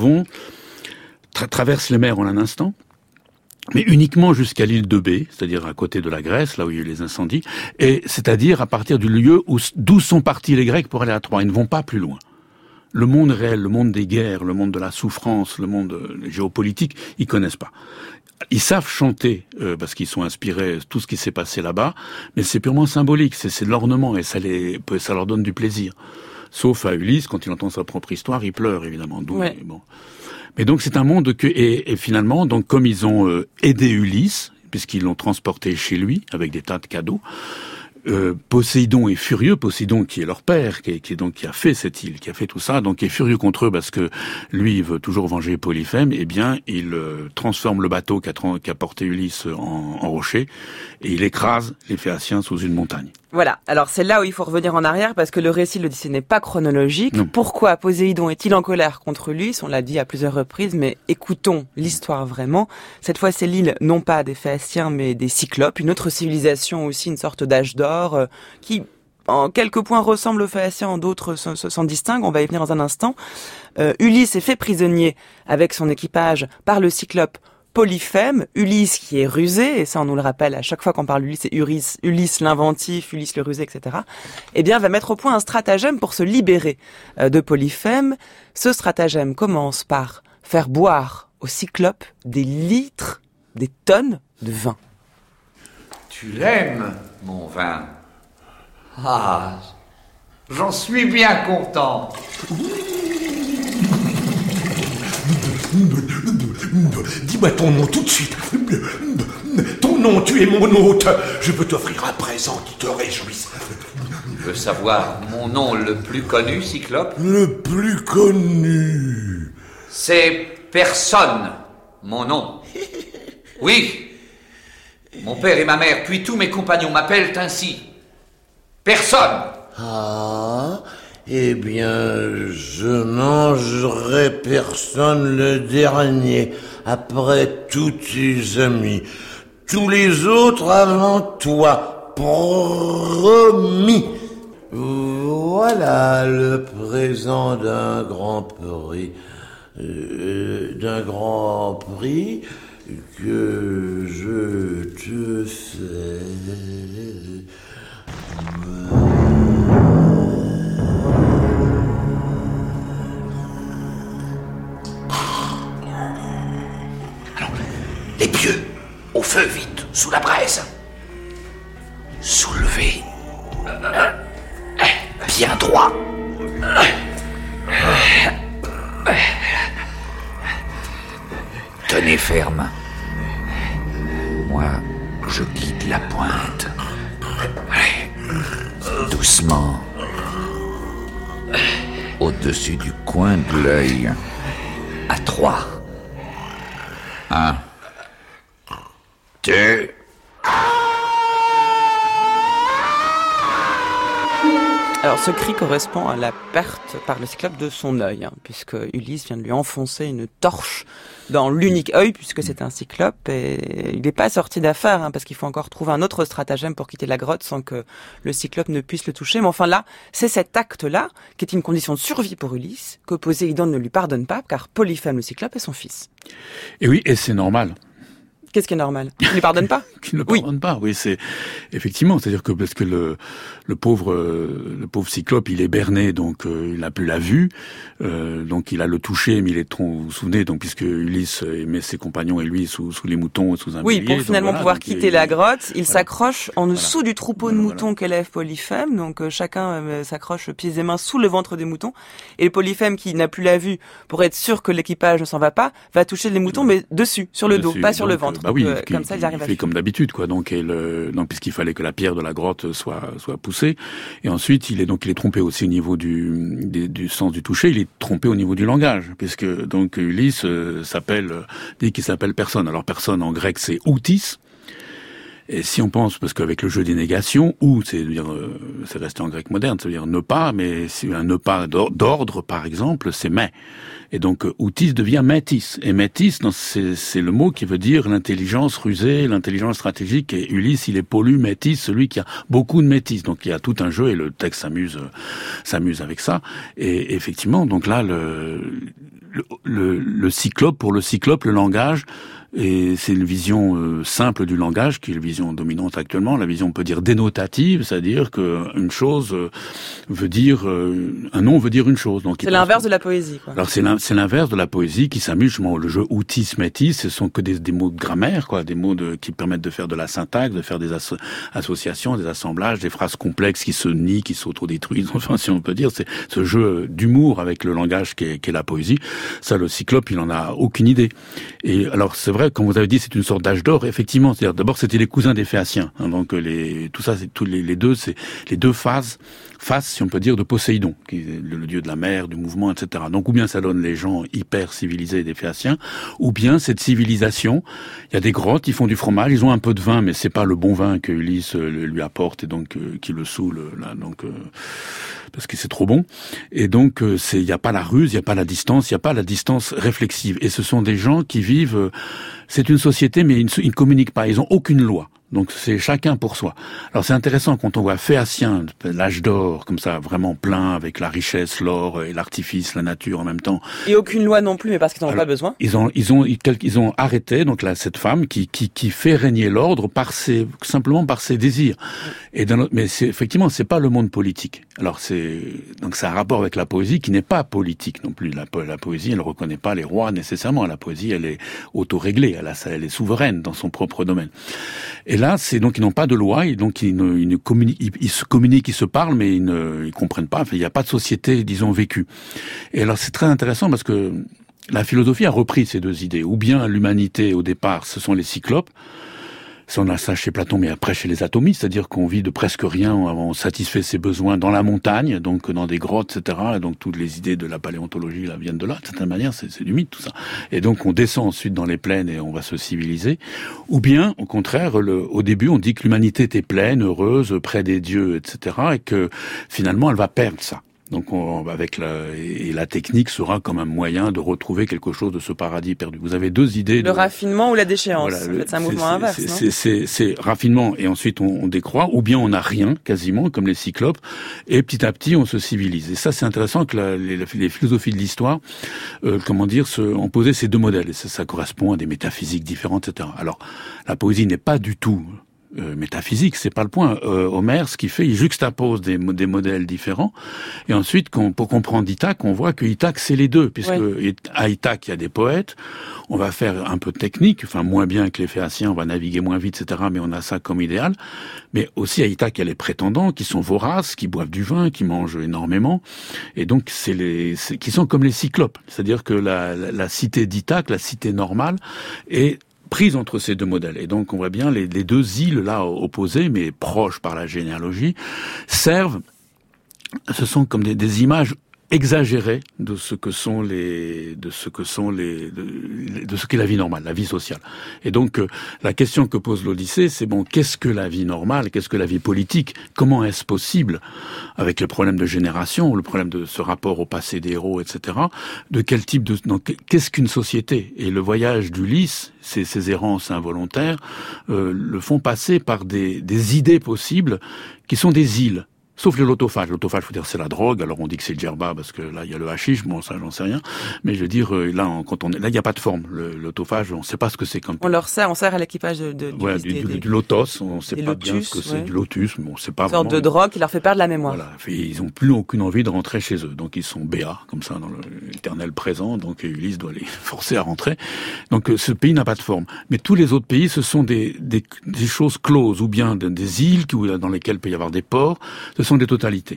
traversent les mers en un instant, mais uniquement jusqu'à l'île de Bé, c'est-à-dire à côté de la Grèce, là où il y a eu les incendies, et c'est-à-dire à partir du lieu d'où sont partis les Grecs pour aller à Troie. Ils ne vont pas plus loin. Le monde réel, le monde des guerres, le monde de la souffrance, le monde géopolitique, ils connaissent pas. Ils savent chanter parce qu'ils sont inspirés tout ce qui s'est passé là-bas, mais c'est purement symbolique, c'est de l'ornement et ça leur donne du plaisir. Sauf à Ulysse, quand il entend sa propre histoire, il pleure évidemment. Mais donc c'est un monde et finalement, donc comme ils ont aidé Ulysse, puisqu'ils l'ont transporté chez lui avec des tas de cadeaux. Poséidon est furieux, Poséidon qui est leur père, qui a fait cette île, qui a fait tout ça, donc est furieux contre eux parce que lui il veut toujours venger Polyphème. Eh bien, il transforme le bateau qu'a porté Ulysse en rocher et il écrase les Phéaciens sous une montagne. Voilà. Alors c'est là où il faut revenir en arrière parce que le récit de l'Odyssée n'est pas chronologique. Non. Pourquoi Poséidon est-il en colère contre Ulysse? On l'a dit à plusieurs reprises, mais écoutons l'histoire vraiment. Cette fois, c'est l'île non pas des Phéaciens mais des Cyclopes, une autre civilisation aussi, une sorte d'âge d'or qui en quelques points ressemble aux Phéaciens, en d'autres s'en distingue. On va y venir dans un instant. Ulysse est fait prisonnier avec son équipage par le Cyclope Polyphème, Ulysse qui est rusé, et ça on nous le rappelle à chaque fois qu'on parle d'Ulysse, c'est Ulysse l'inventif, Ulysse le rusé, etc. Eh bien, va mettre au point un stratagème pour se libérer de Polyphème. Ce stratagème commence par faire boire au Cyclope des litres, des tonnes de vin. Tu l'aimes, mon vin? Ah, j'en suis bien content. Dis-moi ton nom tout de suite. Ton nom, tu es mon hôte. Je peux t'offrir un présent qui te réjouisse. Tu veux savoir mon nom le plus connu, Cyclope? Le plus connu. C'est personne, mon nom. Oui. Mon père et ma mère, puis tous mes compagnons m'appellent ainsi. Personne. Ah, eh bien, je mangerai personne le dernier, après tous tes amis. Tous les autres avant toi, promis. Voilà le présent d'un grand prix. Que je te fais. Les pieux, au feu, vite, sous la braise. Soulevez. Bien droit. Tenez ferme. Moi, je guide la pointe. Doucement. Au-dessus du coin de l'œil. À 3. 1. 2. Alors ce cri correspond à la perte par le Cyclope de son œil, puisque Ulysse vient de lui enfoncer une torche dans l'unique œil, puisque c'est un Cyclope, et il n'est pas sorti d'affaire, parce qu'il faut encore trouver un autre stratagème pour quitter la grotte sans que le Cyclope ne puisse le toucher. Mais enfin là, c'est cet acte-là, qui est une condition de survie pour Ulysse, que Poséidon ne lui pardonne pas, car Polyphème le Cyclope est son fils. Et oui, et c'est normal. Qu'est-ce qui est normal? Tu ne lui pardonnes pas? Qui ne le pardonne pas, oui, c'est effectivement, c'est-à-dire que parce que le pauvre Cyclope, il est berné, donc il n'a plus la vue, donc il a le toucher, mais il est trop, vous vous souvenez, donc puisque Ulysse met ses compagnons et lui sous les moutons, sous un bélier. Oui, pour finalement pouvoir quitter la grotte, il s'accroche en dessous du troupeau de moutons qu'élève Polyphème, donc chacun s'accroche pieds et mains sous le ventre des moutons, et Polyphème qui n'a plus la vue, pour être sûr que l'équipage ne s'en va pas, va toucher les moutons, mais dessus, sur le dos, pas sur le ventre. Bah oui, comme ça, il arrive à fait comme d'habitude, quoi. Donc, puisqu'il fallait que la pierre de la grotte soit poussée. Et ensuite, il est trompé aussi au niveau du sens du toucher. Il est trompé au niveau du langage, puisque donc Ulysse dit qu'il s'appelle personne. Alors personne en grec c'est outis. Et si on pense, parce qu'avec le jeu des négations, c'est resté en grec moderne, ça veut dire ne pas, mais si un ne pas d'ordre, par exemple, c'est mais. Et donc, outis devient métis. Et métis, c'est le mot qui veut dire l'intelligence rusée, l'intelligence stratégique. Et Ulysse, il est pollu métis, celui qui a beaucoup de métis. Donc, il y a tout un jeu et le texte s'amuse avec ça. Et effectivement, donc là, le cyclope, pour le cyclope, le langage, et c'est une vision simple du langage qui est la vision dominante actuellement. La vision, on peut dire, dénotative, c'est-à-dire qu'une chose veut dire un nom veut dire une chose. Donc c'est l'inverse de la poésie, quoi. Alors c'est l'inverse de la poésie qui s'amuse justement. Le jeu outis métis, ce sont que des mots de grammaire, quoi, des mots qui permettent de faire de la syntaxe, de faire des associations, des assemblages, des phrases complexes qui se nient, qui s'autodétruisent. Enfin, si on peut dire, c'est ce jeu d'humour avec le langage qui est la poésie. Ça, le cyclope, il en a aucune idée. Et alors c'est vrai, quand vous avez dit c'est une sorte d'âge d'or, effectivement, c'est-à-dire d'abord c'était les cousins des Phéaciens, hein, donc tout ça c'est tous les deux, c'est les deux faces, si on peut dire, de Poséidon, qui est le dieu de la mer, du mouvement, etc. Donc ou bien ça donne les gens hyper civilisés des Phéaciens, ou bien cette civilisation, il y a des grottes, ils font du fromage, ils ont un peu de vin, mais c'est pas le bon vin que Ulysse lui apporte et donc qui le saoule là, donc parce que c'est trop bon. Et donc il y a pas la ruse, il y a pas la distance réflexive. Et ce sont des gens qui vivent. C'est une société, mais ils ne communiquent pas. Ils ont aucune loi. Donc c'est chacun pour soi. Alors c'est intéressant quand on voit Phéacien, l'âge d'or, comme ça, vraiment plein, avec la richesse, l'or et l'artifice, la nature en même temps. Et aucune loi non plus, mais parce qu'ils n'en ont pas besoin. Ils ont arrêté, donc là, cette femme qui fait régner l'ordre simplement par ses désirs. Et mais effectivement, c'est pas le monde politique. Alors donc c'est un rapport avec la poésie qui n'est pas politique non plus. La poésie, elle reconnaît pas les rois nécessairement. La poésie, elle est autoréglée. Elle est souveraine dans son propre domaine. Et là, c'est donc ils n'ont pas de loi, et donc ils se communiquent, ils se parlent, mais ils comprennent pas. Enfin, il n'y a pas de société, disons, vécue. Et alors c'est très intéressant parce que la philosophie a repris ces deux idées. Ou bien l'humanité au départ, ce sont les cyclopes. Ça, on a ça chez Platon, mais après chez les atomistes, c'est-à-dire qu'on vit de presque rien, on satisfait ses besoins dans la montagne, donc dans des grottes, etc. Et donc toutes les idées de la paléontologie là viennent de là. De certaine manière, c'est du mythe tout ça. Et donc on descend ensuite dans les plaines et on va se civiliser. Ou bien, au contraire, au début, on dit que l'humanité était pleine, heureuse, près des dieux, etc. Et que finalement, elle va perdre ça. Donc la technique sera comme un moyen de retrouver quelque chose de ce paradis perdu. Vous avez deux idées. Le raffinement ou la déchéance. Voilà, en fait, c'est un mouvement inverse. C'est raffinement et ensuite on décroît, ou bien on n'a rien quasiment, comme les cyclopes, et petit à petit on se civilise. Et ça c'est intéressant que les philosophies de l'histoire, ont posé ces deux modèles. Et ça correspond à des métaphysiques différentes, etc. Alors la poésie n'est pas du tout métaphysique, c'est pas le point. Homère, ce qu'il fait, il juxtapose des modèles différents, et ensuite, pour comprendre Ithaque, on voit que Ithaque, c'est les deux, puisque à Ithaque, il y a des poètes, on va faire un peu de technique, enfin moins bien que les Phéaciens, on va naviguer moins vite, etc., mais on a ça comme idéal, mais aussi à Ithaque, il y a les prétendants, qui sont voraces, qui boivent du vin, qui mangent énormément, et donc qui sont comme les cyclopes, c'est-à-dire que la cité d'Ithaque, la cité normale, est prise entre ces deux modèles. Et donc, on voit bien les deux îles, là, opposées, mais proches par la généalogie, ce sont comme des images exagérées de ce qu'est la vie normale, la vie sociale. Et donc, la question que pose l'Odyssée, c'est qu'est-ce que la vie normale, qu'est-ce que la vie politique, comment est-ce possible, avec le problème de génération, le problème de ce rapport au passé des héros, etc., de quel type qu'est-ce qu'une société? Et le voyage d'Ulysse, ces errances involontaires, le font passer par des idées possibles qui sont des îles. Sauf le lotophage. Lotophage, faut dire, c'est la drogue. Alors on dit que c'est le djerba parce que là il y a le hashish. Bon, ça j'en sais rien. Mais je veux dire, là, il n'y a pas de forme. Le lotophage, on ne sait pas ce que c'est comme. On sert à l'équipage du lotos. On ne sait pas bien ce que c'est du lotus. Mais on sait pas. Une sorte de drogue qui leur fait perdre la mémoire. Voilà. Ils n'ont plus aucune envie de rentrer chez eux. Donc ils sont béats, comme ça, dans l'éternel présent. Donc Ulysse doit les forcer à rentrer. Donc ce pays n'a pas de forme. Mais tous les autres pays, ce sont des choses closes, ou bien des îles dans lesquelles il peut y avoir des ports. Ce sont des totalités.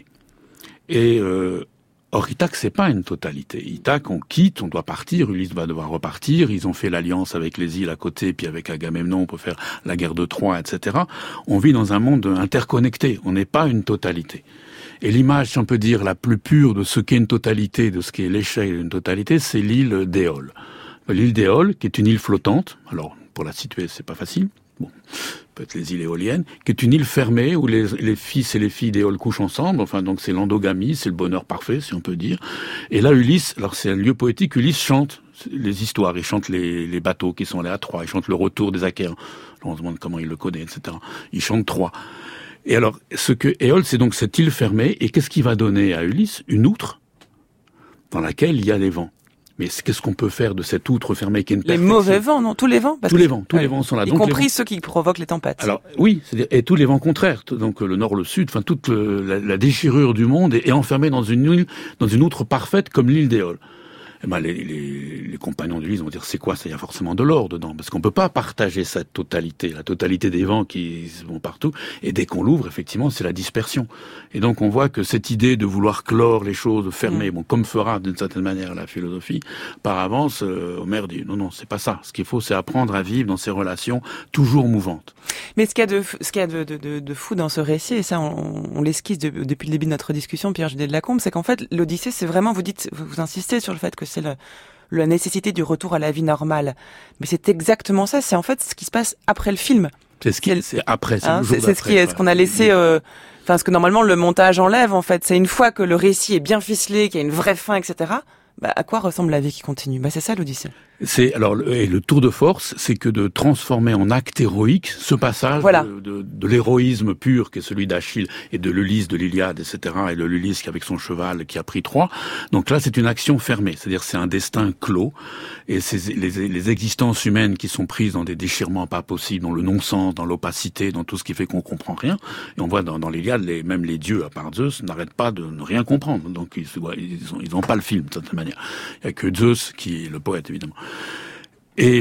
Et or, Ithaque, c'est pas une totalité. Ithaque, on quitte, on doit partir, Ulysse va devoir repartir, ils ont fait l'alliance avec les îles à côté, puis avec Agamemnon, on peut faire la guerre de Troie, etc. On vit dans un monde interconnecté, on n'est pas une totalité. Et l'image, si on peut dire, la plus pure de ce qu'est une totalité, de ce qu'est l'échelle d'une totalité, c'est l'île d'Éole. L'île d'Éole, qui est une île flottante, alors, pour la situer, c'est pas facile. Bon, peut-être les îles éoliennes, qui est une île fermée où les fils et les filles d'Éole couchent ensemble. Enfin, donc c'est l'endogamie, c'est le bonheur parfait, si on peut dire. Et là, Ulysse, alors c'est un lieu poétique, Ulysse chante les histoires, il chante les bateaux qui sont allés à Troie, il chante le retour des Achéens. Alors on se demande comment il le connaît, etc. Il chante Troie. Et alors, ce que Éole, c'est donc cette île fermée, et qu'est-ce qui va donner à Ulysse? Une outre dans laquelle il y a des vents. Mais qu'est-ce qu'on peut faire de cette outre fermée qui est une perfection? Les mauvais vents, non? Tous les vents? Tous les vents sont là. Y compris ceux qui provoquent les tempêtes. Alors, oui, c'est-à-dire, et tous les vents contraires. Donc, le nord, le sud, enfin, toute la déchirure du monde est enfermée dans une île, dans une outre parfaite comme l'île d'Éole. Eh ben, les compagnons d'Ulysse vont dire, c'est quoi ça? Il y a forcément de l'or dedans. Parce qu'on peut pas partager cette totalité, la totalité des vents qui vont partout. Et dès qu'on l'ouvre, effectivement, c'est la dispersion. Et donc, on voit que cette idée de vouloir clore les choses, fermer, bon, comme fera d'une certaine manière la philosophie, par avance, Homère dit, non, c'est pas ça. Ce qu'il faut, c'est apprendre à vivre dans ces relations toujours mouvantes. Mais ce qu'il y a de fou dans ce récit, et ça, on l'esquisse depuis le début de notre discussion, Pierre-Judet de Lacombe, c'est qu'en fait, l'Odyssée, c'est vraiment, vous insistez sur le fait que c'est la nécessité du retour à la vie normale. Mais c'est exactement ça, c'est en fait ce qui se passe après le film. C'est après, c'est ce qu'on a laissé, ce que normalement le montage enlève, en fait. C'est une fois que le récit est bien ficelé, qu'il y a une vraie fin, etc., à quoi ressemble la vie qui continue? C'est ça l'Odyssée. Le tour de force, c'est que de transformer en acte héroïque ce passage de l'héroïsme pur qui est celui d'Achille et de l'Ulysse de l'Iliade, etc., et de l'Ulysse qui avec son cheval qui a pris Troie. Donc là, c'est une action fermée, c'est-à-dire c'est un destin clos, et c'est les existences humaines qui sont prises dans des déchirements pas possibles, dans le non-sens, dans l'opacité, dans tout ce qui fait qu'on comprend rien. Et on voit dans l'Iliade, même les dieux, à part Zeus, n'arrêtent pas de ne rien comprendre. Donc ils ont pas le film, de certaine manière. Il y a que Zeus qui est le poète, évidemment. Et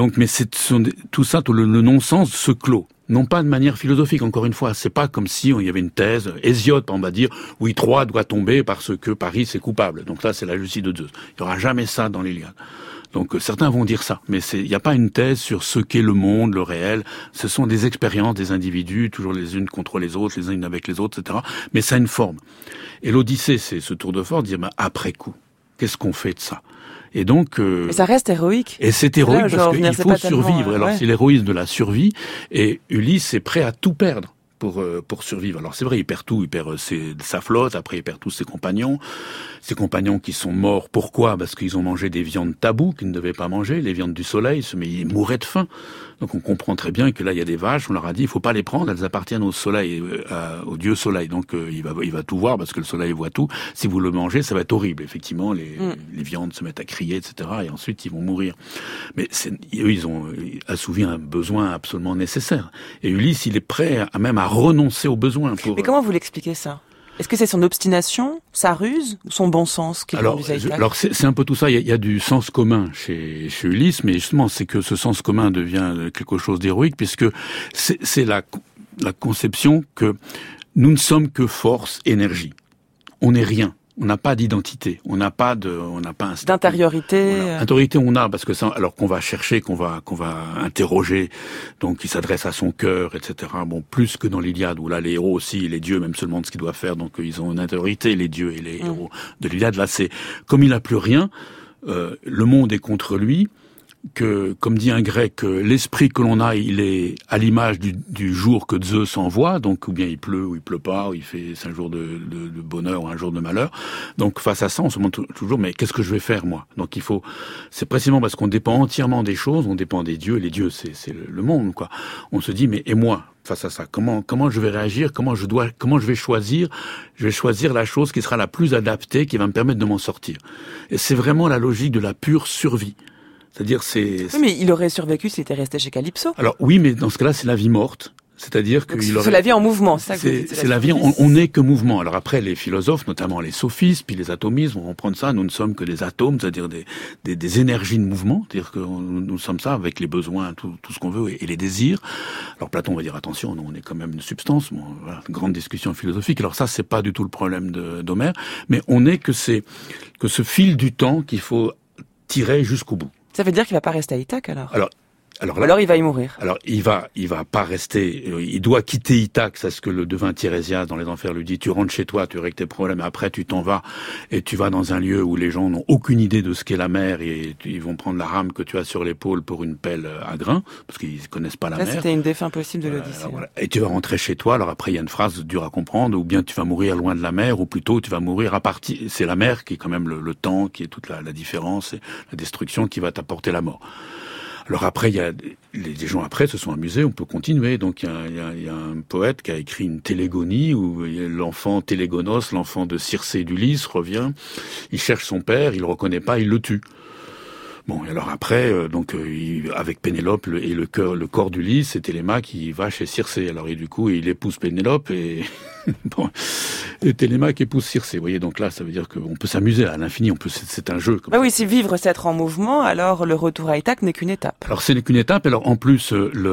tout ça, le non-sens se clôt. Non pas de manière philosophique, encore une fois. C'est pas comme si il y avait une thèse. Hésiode, on va dire, oui, Troie doit tomber parce que Paris c'est coupable. Donc là, c'est la justice de Zeus. Il y aura jamais ça dans l'Iliade. Donc certains vont dire ça, mais il n'y a pas une thèse sur ce qu'est le monde, le réel. Ce sont des expériences des individus, toujours les unes contre les autres, les unes avec les autres, etc. Mais ça a une forme. Et l'Odyssée, c'est ce tour de force, dire après coup, qu'est-ce qu'on fait de ça? Et donc, mais ça reste héroïque. Et c'est héroïque parce qu'il faut survivre. Alors c'est l'héroïsme de la survie, et Ulysse est prêt à tout perdre pour survivre. Alors c'est vrai, il perd tout, il perd sa flotte, après il perd tous ses compagnons qui sont morts. Pourquoi? Parce qu'ils ont mangé des viandes tabous qu'ils ne devaient pas manger, les viandes du soleil, mais ils mouraient de faim. Donc on comprend très bien que là il y a des vaches, on leur a dit il faut pas les prendre, elles appartiennent au soleil, au dieu soleil. Donc il va tout voir parce que le soleil voit tout. Si vous le mangez, ça va être horrible. Effectivement, les viandes se mettent à crier, etc. Et ensuite ils vont mourir. Mais eux, ils ont assouvi un besoin absolument nécessaire. Et Ulysse, il est prêt même à renoncer au besoin. Mais comment vous l'expliquez ça? Est-ce que c'est son obstination, sa ruse, ou son bon sens qui conduit à Ithaque? Alors c'est un peu tout ça. Il y a du sens commun chez Ulysse, mais justement c'est que ce sens commun devient quelque chose d'héroïque, puisque c'est la conception que nous ne sommes que force, énergie. On n'est rien. On n'a pas d'identité, on n'a pas un statut. D'intériorité. Intériorité, on a, parce que ça, alors qu'on va chercher, qu'on va interroger, donc il s'adresse à son cœur, etc. Bon, plus que dans l'Iliade, où là, les héros aussi, les dieux, même se demandent ce qu'ils doivent faire, donc ils ont une intériorité, les dieux et les héros de l'Iliade. Là, c'est, comme il n'a plus rien, le monde est contre lui, que, comme dit un grec, l'esprit que l'on a, il est à l'image du jour que Zeus envoie, donc ou bien il pleut ou il pleut pas, ou c'est un jour de bonheur ou un jour de malheur. Donc face à ça, on se demande toujours, mais qu'est-ce que je vais faire moi? Donc c'est précisément parce qu'on dépend entièrement des choses, on dépend des dieux, les dieux c'est le monde quoi. On se dit, mais et moi? face à ça. Comment je vais réagir, comment je vais choisir. Je vais choisir la chose qui sera la plus adaptée, qui va me permettre de m'en sortir. Et c'est vraiment la logique de la pure survie. C'est-à-dire, Oui, mais il aurait survécu s'il était resté chez Calypso. Alors oui, mais dans ce cas-là, c'est la vie morte. C'est-à-dire que c'est la vie en mouvement, c'est ça que vous dites. C'est la vie, on n'est que mouvement. Alors après, les philosophes, notamment les sophistes, puis les atomistes, vont reprendre ça. Nous ne sommes que des atomes, c'est-à-dire des énergies de mouvement. C'est-à-dire que nous sommes ça avec les besoins, tout ce qu'on veut, et les désirs. Alors Platon va dire attention, nous, on est quand même une substance. Bon, voilà, grande discussion philosophique. Alors ça, c'est pas du tout le problème d'Homère, mais on est que ce fil du temps qu'il faut tirer jusqu'au bout. Ça veut dire qu'il va pas rester à Ithaque alors Alors il va y mourir. Alors il va pas rester. Il doit quitter Ithaque. C'est ce que le devin Tirésias dans les Enfers lui dit. Tu rentres chez toi, tu règles tes problèmes. Après tu t'en vas et tu vas dans un lieu où les gens n'ont aucune idée de ce qu'est la mer et ils vont prendre la rame que tu as sur l'épaule pour une pelle à grains parce qu'ils connaissent pas la mer. C'était une des fins possibles de l'Odyssée. Voilà. Et tu vas rentrer chez toi. Alors après il y a une phrase dure à comprendre. Ou bien tu vas mourir loin de la mer, ou plutôt tu vas mourir à partir. C'est la mer qui est quand même le temps, qui est toute la différence et la destruction qui va t'apporter la mort. Alors après, il y a les gens après se sont amusés. On peut continuer. Donc il y a un poète qui a écrit une télégonie où l'enfant Télégonos, l'enfant de Circé et d'Ulysse, revient. Il cherche son père, il le reconnaît pas, il le tue. Bon, et alors après, avec Pénélope et le corps d'Ulysse, c'est Télémaque qui va chez Circé. Alors et du coup, il épouse Pénélope et bon, et Télémaque épouse Circé. Vous voyez, donc là, ça veut dire qu'on peut s'amuser à l'infini. C'est un jeu. Oui, si vivre, c'est être en mouvement, alors le retour à Ithaque n'est qu'une étape. Alors c'est qu'une étape. Alors en plus,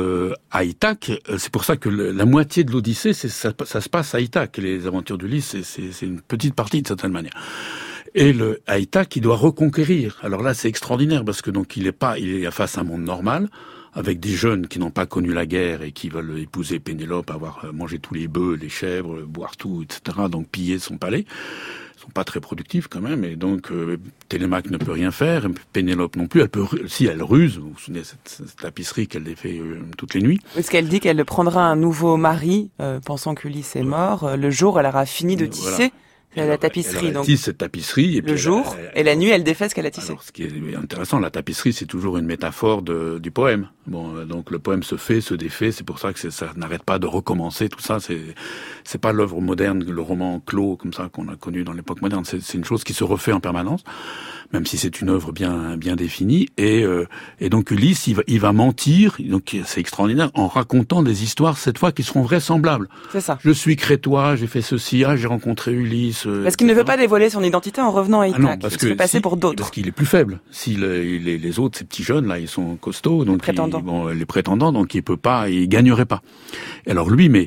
à Ithaque, c'est pour ça que la moitié de l'Odyssée, ça se passe à Ithaque. Les aventures d'Ulysse, c'est une petite partie de certaine manière. Et à Ithaque, il doit reconquérir. Alors là, c'est extraordinaire parce que donc il est face à un monde normal avec des jeunes qui n'ont pas connu la guerre et qui veulent épouser Pénélope, avoir mangé tous les bœufs, les chèvres, boire tout, etc. Donc piller son palais. Ils sont pas très productifs quand même. Et donc Télémaque ne peut rien faire, Pénélope non plus. Elle ruse. Vous vous souvenez de cette tapisserie qu'elle défait toutes les nuits. Est-ce qu'elle dit qu'elle prendra un nouveau mari, pensant qu'Ulysse est mort, le jour où elle aura fini de tisser. Voilà. La tapisserie, elle tisse cette tapisserie. Et le jour, et la nuit, elle défait ce qu'elle a tissé. Alors, ce qui est intéressant, la tapisserie, c'est toujours une métaphore du poème. Bon, donc le poème se fait, se défait, c'est pour ça que ça n'arrête pas de recommencer, tout ça. C'est pas l'œuvre moderne, le roman clos, comme ça, qu'on a connu dans l'époque moderne. C'est une chose qui se refait en permanence, même si c'est une œuvre bien définie. Et donc Ulysse, il va mentir, donc c'est extraordinaire, en racontant des histoires, cette fois, qui seront vraisemblables. C'est ça. Je suis crétois, j'ai fait ceci, j'ai rencontré Ulysse. Parce qu'il ne veut pas dévoiler son identité en revenant à Ithaque. Non, parce que se fait passer pour d'autres. Parce qu'il est plus faible. Si les autres, ces petits jeunes là, ils sont costauds, donc les prétendants, donc il gagnerait pas. Et alors lui, mais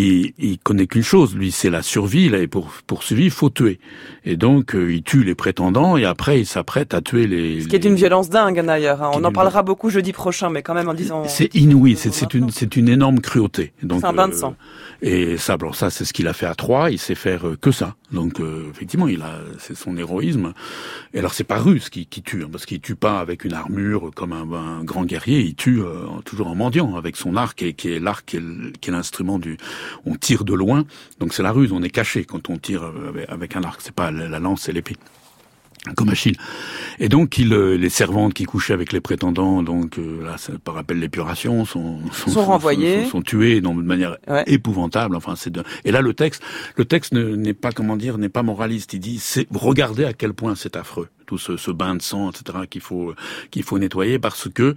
il connaît qu'une chose, lui, c'est la survie. Là, et pour survivre, il faut tuer. Et donc il tue les prétendants et après il s'apprête à tuer les. Ce qui est d'une violence dingue d'ailleurs. Hein. On en parlera beaucoup jeudi prochain, mais quand même en disant. C'est inouï. C'est une énorme cruauté. Donc c'est un bain de sang. Et ça, alors ça, c'est ce qu'il a fait à Troie. Il sait faire que ça. Donc effectivement, c'est son héroïsme. Et alors c'est pas Russe qui tue, hein, parce qu'il tue pas avec une armure comme un grand guerrier. Il tue toujours en mendiant avec son arc, qui est l'arc qui est l'instrument on tire de loin. Donc c'est la ruse. On est caché quand on tire avec un arc. C'est pas la lance, c'est l'épée. Comme Achille. Et donc les servantes qui couchaient avec les prétendants, donc là, ça par rappel l'épuration, sont renvoyées, sont tuées de manière épouvantable. Enfin, et là le texte n'est pas n'est pas moraliste. Il dit regardez à quel point c'est affreux. Tout ce bain de sang, etc. qu'il faut nettoyer parce que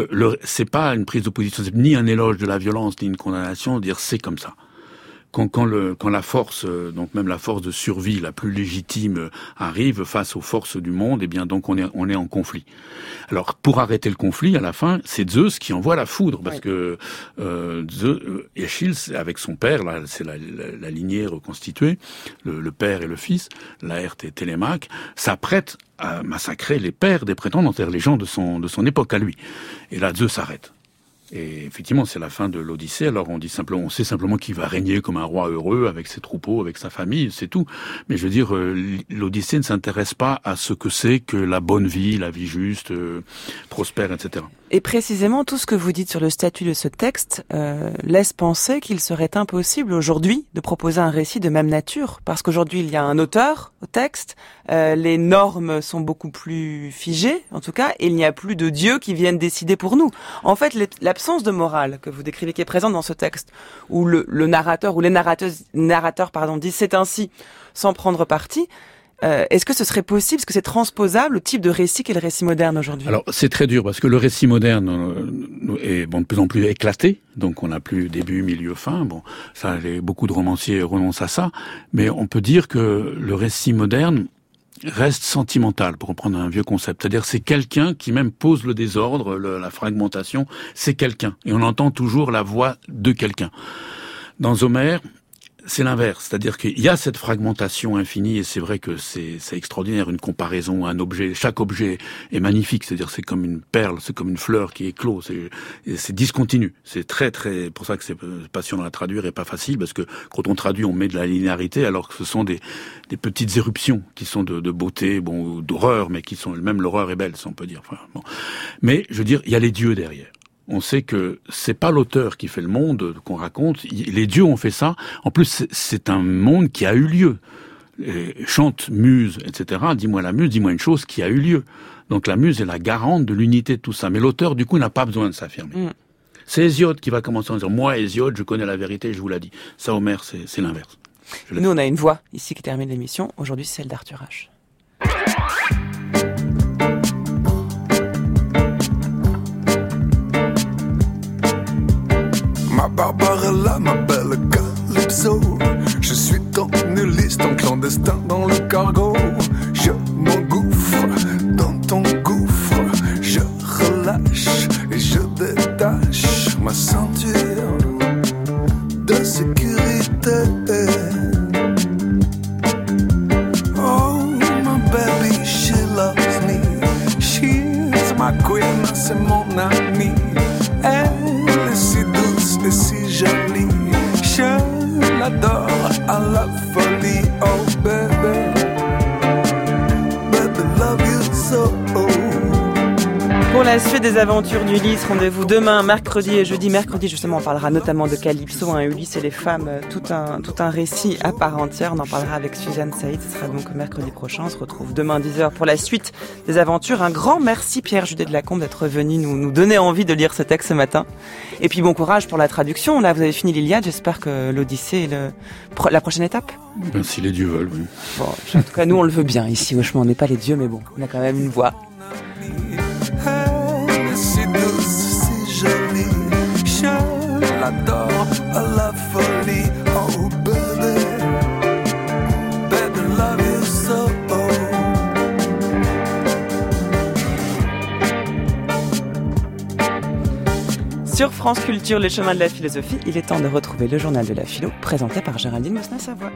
c'est pas une prise de position, c'est ni un éloge de la violence ni une condamnation. Dire c'est comme ça. Quand la force, donc même la force de survie la plus légitime arrive face aux forces du monde, eh bien donc on est en conflit. Alors pour arrêter le conflit, à la fin, c'est Zeus qui envoie la foudre parce que Achille, avec son père, là c'est la lignée reconstituée, le père et le fils, Laërte et Télémaque, s'apprêtent à massacrer les pères des prétendants, c'est-à-dire les gens de son époque à lui. Et là Zeus s'arrête. Et effectivement, c'est la fin de l'Odyssée. Alors on sait simplement qu'il va régner comme un roi heureux avec ses troupeaux, avec sa famille, c'est tout. Mais je veux dire, l'Odyssée ne s'intéresse pas à ce que c'est que la bonne vie, la vie juste, prospère, etc. Et précisément, tout ce que vous dites sur le statut de ce texte laisse penser qu'il serait impossible aujourd'hui de proposer un récit de même nature, parce qu'aujourd'hui il y a un auteur au texte, les normes sont beaucoup plus figées, en tout cas, et il n'y a plus de dieux qui viennent décider pour nous. En fait, l'absence de morale que vous décrivez, qui est présente dans ce texte, où le narrateur ou les narrateurs disent c'est ainsi, sans prendre parti. Est-ce que ce serait possible, est-ce que c'est transposable au type de récit qu'est le récit moderne aujourd'hui? Alors c'est très dur parce que le récit moderne est de plus en plus éclaté, donc on n'a plus début, milieu, fin. Bon, ça, beaucoup de romanciers renoncent à ça, mais on peut dire que le récit moderne reste sentimental, pour reprendre un vieux concept. C'est-à-dire c'est quelqu'un qui même pose le désordre, la fragmentation, c'est quelqu'un, et on entend toujours la voix de quelqu'un. Dans Homère, c'est l'inverse, c'est-à-dire qu'il y a cette fragmentation infinie, et c'est vrai que c'est extraordinaire, une comparaison à un objet. Chaque objet est magnifique, c'est-à-dire c'est comme une perle, c'est comme une fleur qui éclot, c'est discontinu. C'est très très, pour ça que c'est passionnant à traduire et pas facile, parce que quand on traduit, on met de la linéarité, alors que ce sont des petites éruptions qui sont de beauté, bon, d'horreur, mais qui sont, même l'horreur est belle, si on peut dire. Enfin, bon. Mais je veux dire, il y a les dieux derrière. On sait que c'est pas l'auteur qui fait le monde qu'on raconte. Les dieux ont fait ça. En plus, c'est un monde qui a eu lieu. Chante, muse, etc. Dis-moi la muse, dis-moi une chose qui a eu lieu. Donc la muse est la garante de l'unité de tout ça. Mais l'auteur, du coup, n'a pas besoin de s'affirmer. C'est Hésiode qui va commencer en disant « Moi, Hésiode, je connais la vérité, je vous l'ai dit ». Ça, Homère, c'est l'inverse. Nous, on a une voix ici qui termine l'émission. Aujourd'hui, c'est celle d'Arthur H. Ma Barbarella, ma belle Calypso, je suis ton Ulysse, ton clandestin dans le cargo. Je m'engouffre dans ton gouffre, je relâche et je détache ma ceinture de sécurité. Oh, my baby, she loves me, she's my queen, c'est mon amie. Elle est si douce et si jolie, je l'adore à la folie. Oh baby, baby love you so. Pour la suite des aventures d'Ulysse, rendez-vous demain, mercredi et jeudi. Mercredi, justement, on parlera notamment de Calypso, Ulysse et les femmes, tout un récit à part entière. On en parlera avec Suzanne Saïd. Ce sera donc mercredi prochain. On se retrouve demain 10h pour la suite des aventures. Un grand merci, Pierre Judet de Lacombe, d'être venu nous donner envie de lire ce texte ce matin. Et puis bon courage pour la traduction. Là, vous avez fini l'Iliade. J'espère que l'Odyssée est la prochaine étape. Ben, si les dieux veulent, oui. Bon, en tout cas, nous, on le veut bien ici. Franchement, on n'est pas les dieux, mais bon, on a quand même une voix. Si douce, si jolie, je l'adore à la folie. Oh baby, baby love you so. Sur France Culture, les chemins de la philosophie, il est temps de retrouver le journal de la philo, présenté par Géraldine Mosna-Savoie.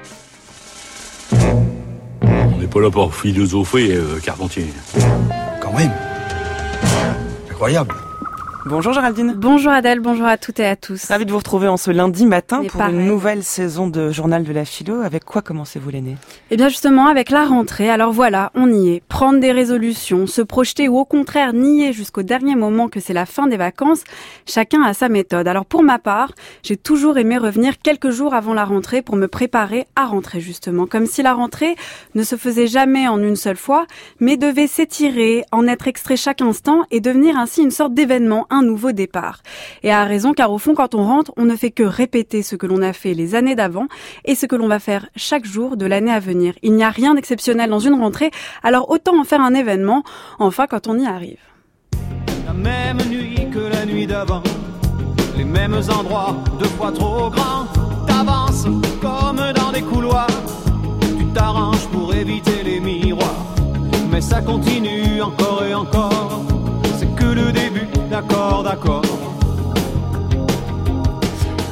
On n'est pas là pour philosopher, Carpentier. Quand même. Incroyable. Bonjour Géraldine. Bonjour Adèle, bonjour à toutes et à tous. Ravi de vous retrouver en ce lundi matin pour pareil. Une nouvelle saison de Journal de la Philo. Avec quoi commencez-vous l'année ? Eh bien justement avec la rentrée, alors voilà, on y est. Prendre des résolutions, se projeter ou au contraire nier jusqu'au dernier moment que c'est la fin des vacances, chacun a sa méthode. Alors pour ma part, j'ai toujours aimé revenir quelques jours avant la rentrée pour me préparer à rentrer justement. Comme si la rentrée ne se faisait jamais en une seule fois, mais devait s'étirer, en être extrait chaque instant et devenir ainsi une sorte d'événement, un nouveau départ. Et à raison, car au fond, quand on rentre, on ne fait que répéter ce que l'on a fait les années d'avant et ce que l'on va faire chaque jour de l'année à venir. Il n'y a rien d'exceptionnel dans une rentrée, alors autant en faire un événement, enfin quand on y arrive. La même nuit que la nuit d'avant, les mêmes endroits, 2 fois trop grands. T'avances comme dans des couloirs, tu t'arranges pour éviter les miroirs, mais ça continue encore et encore. C'est que le début, d'accord, d'accord.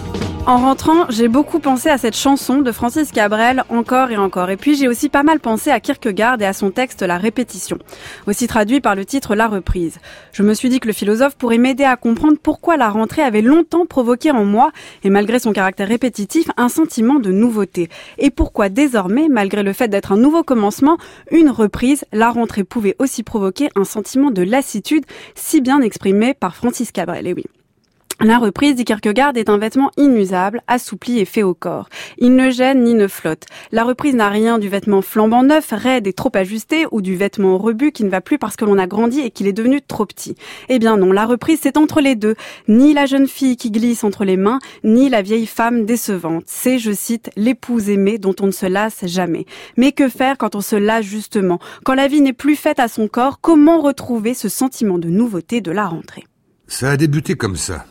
En rentrant, j'ai beaucoup pensé à cette chanson de Francis Cabrel, encore et encore. Et puis j'ai aussi pas mal pensé à Kierkegaard et à son texte La répétition, aussi traduit par le titre La reprise. Je me suis dit que le philosophe pourrait m'aider à comprendre pourquoi la rentrée avait longtemps provoqué en moi, et malgré son caractère répétitif, un sentiment de nouveauté. Et pourquoi désormais, malgré le fait d'être un nouveau commencement, une reprise, la rentrée pouvait aussi provoquer un sentiment de lassitude, si bien exprimé par Francis Cabrel. Et oui. La reprise, dit Kierkegaard, est un vêtement inusable, assoupli et fait au corps. Il ne gêne ni ne flotte. La reprise n'a rien du vêtement flambant neuf, raide et trop ajusté, ou du vêtement rebut qui ne va plus parce que l'on a grandi et qu'il est devenu trop petit. Eh bien non, la reprise, c'est entre les deux. Ni la jeune fille qui glisse entre les mains, ni la vieille femme décevante. C'est, je cite, l'épouse aimée dont on ne se lasse jamais. Mais que faire quand on se lasse justement? Quand la vie n'est plus faite à son corps, comment retrouver ce sentiment de nouveauté de la rentrée? Ça a débuté comme ça.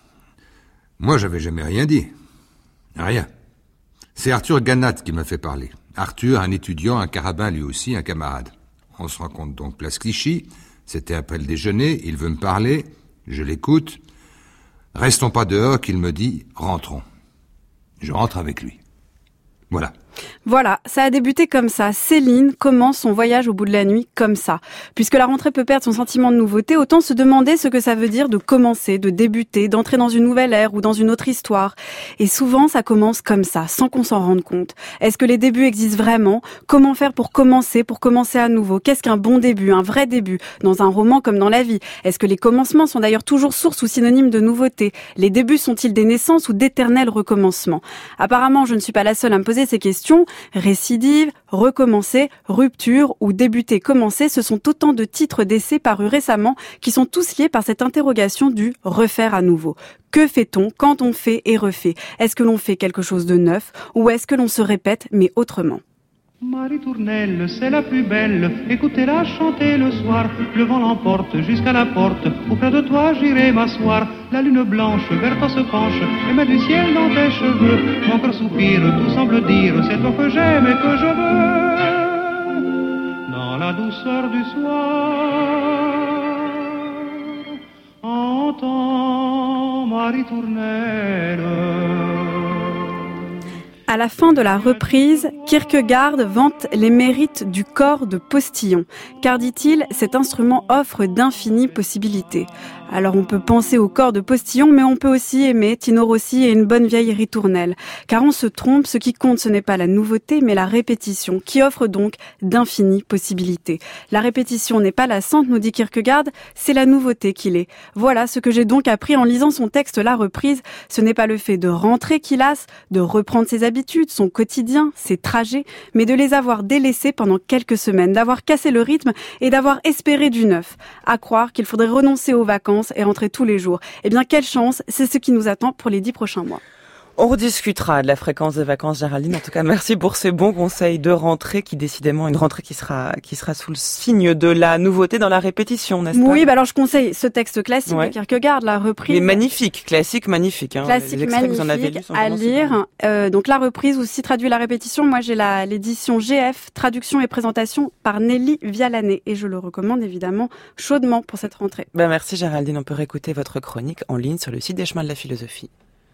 Moi, j'avais jamais rien dit. Rien. C'est Arthur Ganat qui m'a fait parler. Arthur, un étudiant, un carabin lui aussi, un camarade. On se rencontre donc place Clichy. C'était après le déjeuner. Il veut me parler. Je l'écoute. Restons pas dehors, qu'il me dit, rentrons. Je rentre avec lui. Voilà. Voilà, ça a débuté comme ça. Céline commence son voyage au bout de la nuit comme ça. Puisque la rentrée peut perdre son sentiment de nouveauté, autant se demander ce que ça veut dire de commencer, de débuter, d'entrer dans une nouvelle ère ou dans une autre histoire. Et souvent, ça commence comme ça, sans qu'on s'en rende compte. Est-ce que les débuts existent vraiment? Comment faire pour commencer à nouveau? Qu'est-ce qu'un bon début, un vrai début, dans un roman comme dans la vie? Est-ce que les commencements sont d'ailleurs toujours source ou synonyme de nouveauté? Les débuts sont-ils des naissances ou d'éternels recommencements? Apparemment, je ne suis pas la seule à me poser ces questions. Récidive, recommencer, rupture ou débuter, commencer, ce sont autant de titres d'essais parus récemment qui sont tous liés par cette interrogation du refaire à nouveau. Que fait-on quand on fait et refait? Est-ce que l'on fait quelque chose de neuf ou est-ce que l'on se répète mais autrement? Marie Tournelle, c'est la plus belle, écoutez-la chanter le soir, le vent l'emporte jusqu'à la porte, auprès de toi j'irai m'asseoir, la lune blanche vers toi se penche, et met du ciel dans tes cheveux, mon cœur soupire, tout semble dire, c'est toi que j'aime et que je veux, dans la douceur du soir, entends Marie Tournelle. À la fin de la reprise, Kierkegaard vante les mérites du corps de postillon, car dit-il, cet instrument offre d'infinies possibilités. Alors on peut penser au corps de postillon, mais on peut aussi aimer Tino Rossi et une bonne vieille ritournelle. Car on se trompe, ce qui compte ce n'est pas la nouveauté, mais la répétition, qui offre donc d'infinies possibilités. La répétition n'est pas lassante, nous dit Kierkegaard, c'est la nouveauté qu'il est. Voilà ce que j'ai donc appris en lisant son texte La reprise. Ce n'est pas le fait de rentrer qui lasse, de reprendre ses habitudes, son quotidien, ses trajets, mais de les avoir délaissés pendant quelques semaines, d'avoir cassé le rythme et d'avoir espéré du neuf. À croire qu'il faudrait renoncer aux vacances et rentrer tous les jours. Eh bien, quelle chance, c'est ce qui nous attend pour les 10 prochains mois. On rediscutera de la fréquence des vacances, Géraldine. En tout cas, merci pour ces bons conseils de rentrée, qui décidément une rentrée qui sera sous le signe de la nouveauté dans la répétition, n'est-ce pas? Oui, alors je conseille ce texte classique de Kierkegaard, La reprise. Mais magnifique, classique, magnifique. Classique, les extraits que vous en avez lus sont à lire. Donc La reprise, aussi traduit La répétition. Moi, j'ai l'édition GF, traduction et présentation par Nelly Vialané, et je le recommande évidemment chaudement pour cette rentrée. Merci Géraldine. On peut réécouter votre chronique en ligne sur le site des Chemins de la Philosophie.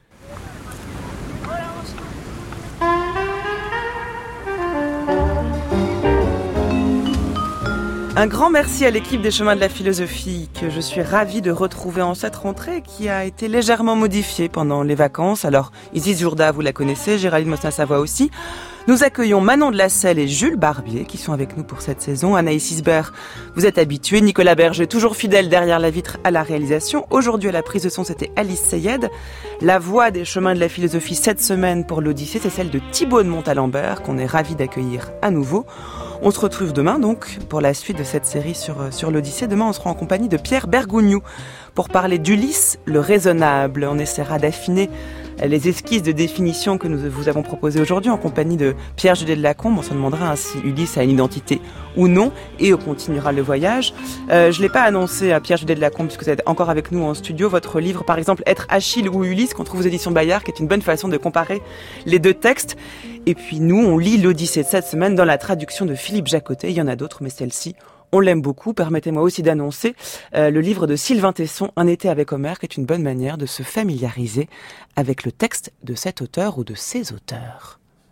Un grand merci à l'équipe des Chemins de la Philosophie que je suis ravie de retrouver en cette rentrée qui a été légèrement modifiée pendant les vacances. Alors, Isis Jourda, vous la connaissez, Géraldine Mosna-Savoie aussi. Nous accueillons Manon de la Selle et Jules Barbier qui sont avec nous pour cette saison. Anaïs Isbert, vous êtes habitué. Nicolas Berger, toujours fidèle derrière la vitre à la réalisation. Aujourd'hui, à la prise de son, c'était Alice Seyed. La voix des Chemins de la Philosophie cette semaine pour l'Odyssée, c'est celle de Thibaut de Montalembert qu'on est ravis d'accueillir à nouveau. On se retrouve demain donc pour la suite de cette série sur l'Odyssée. Demain, on sera en compagnie de Pierre Bergougnou pour parler d'Ulysse, le raisonnable. On essaiera d'affiner les esquisses de définition que nous vous avons proposées aujourd'hui en compagnie de Pierre Judet de Lacombe. On se demandera si Ulysse a une identité ou non et on continuera le voyage. Je l'ai pas annoncé à Pierre Judet de Lacombe puisque vous êtes encore avec nous en studio. Votre livre, par exemple, Être Achille ou Ulysse, qu'on trouve aux éditions Bayard, qui est une bonne façon de comparer les deux textes. Et puis nous, on lit l'Odyssée de cette semaine dans la traduction de Philippe Jacotet. Il y en a d'autres, mais celle-ci, on l'aime beaucoup. Permettez-moi aussi d'annoncer le livre de Sylvain Tesson, Un été avec Homère, qui est une bonne manière de se familiariser avec le texte de cet auteur ou de ces auteurs.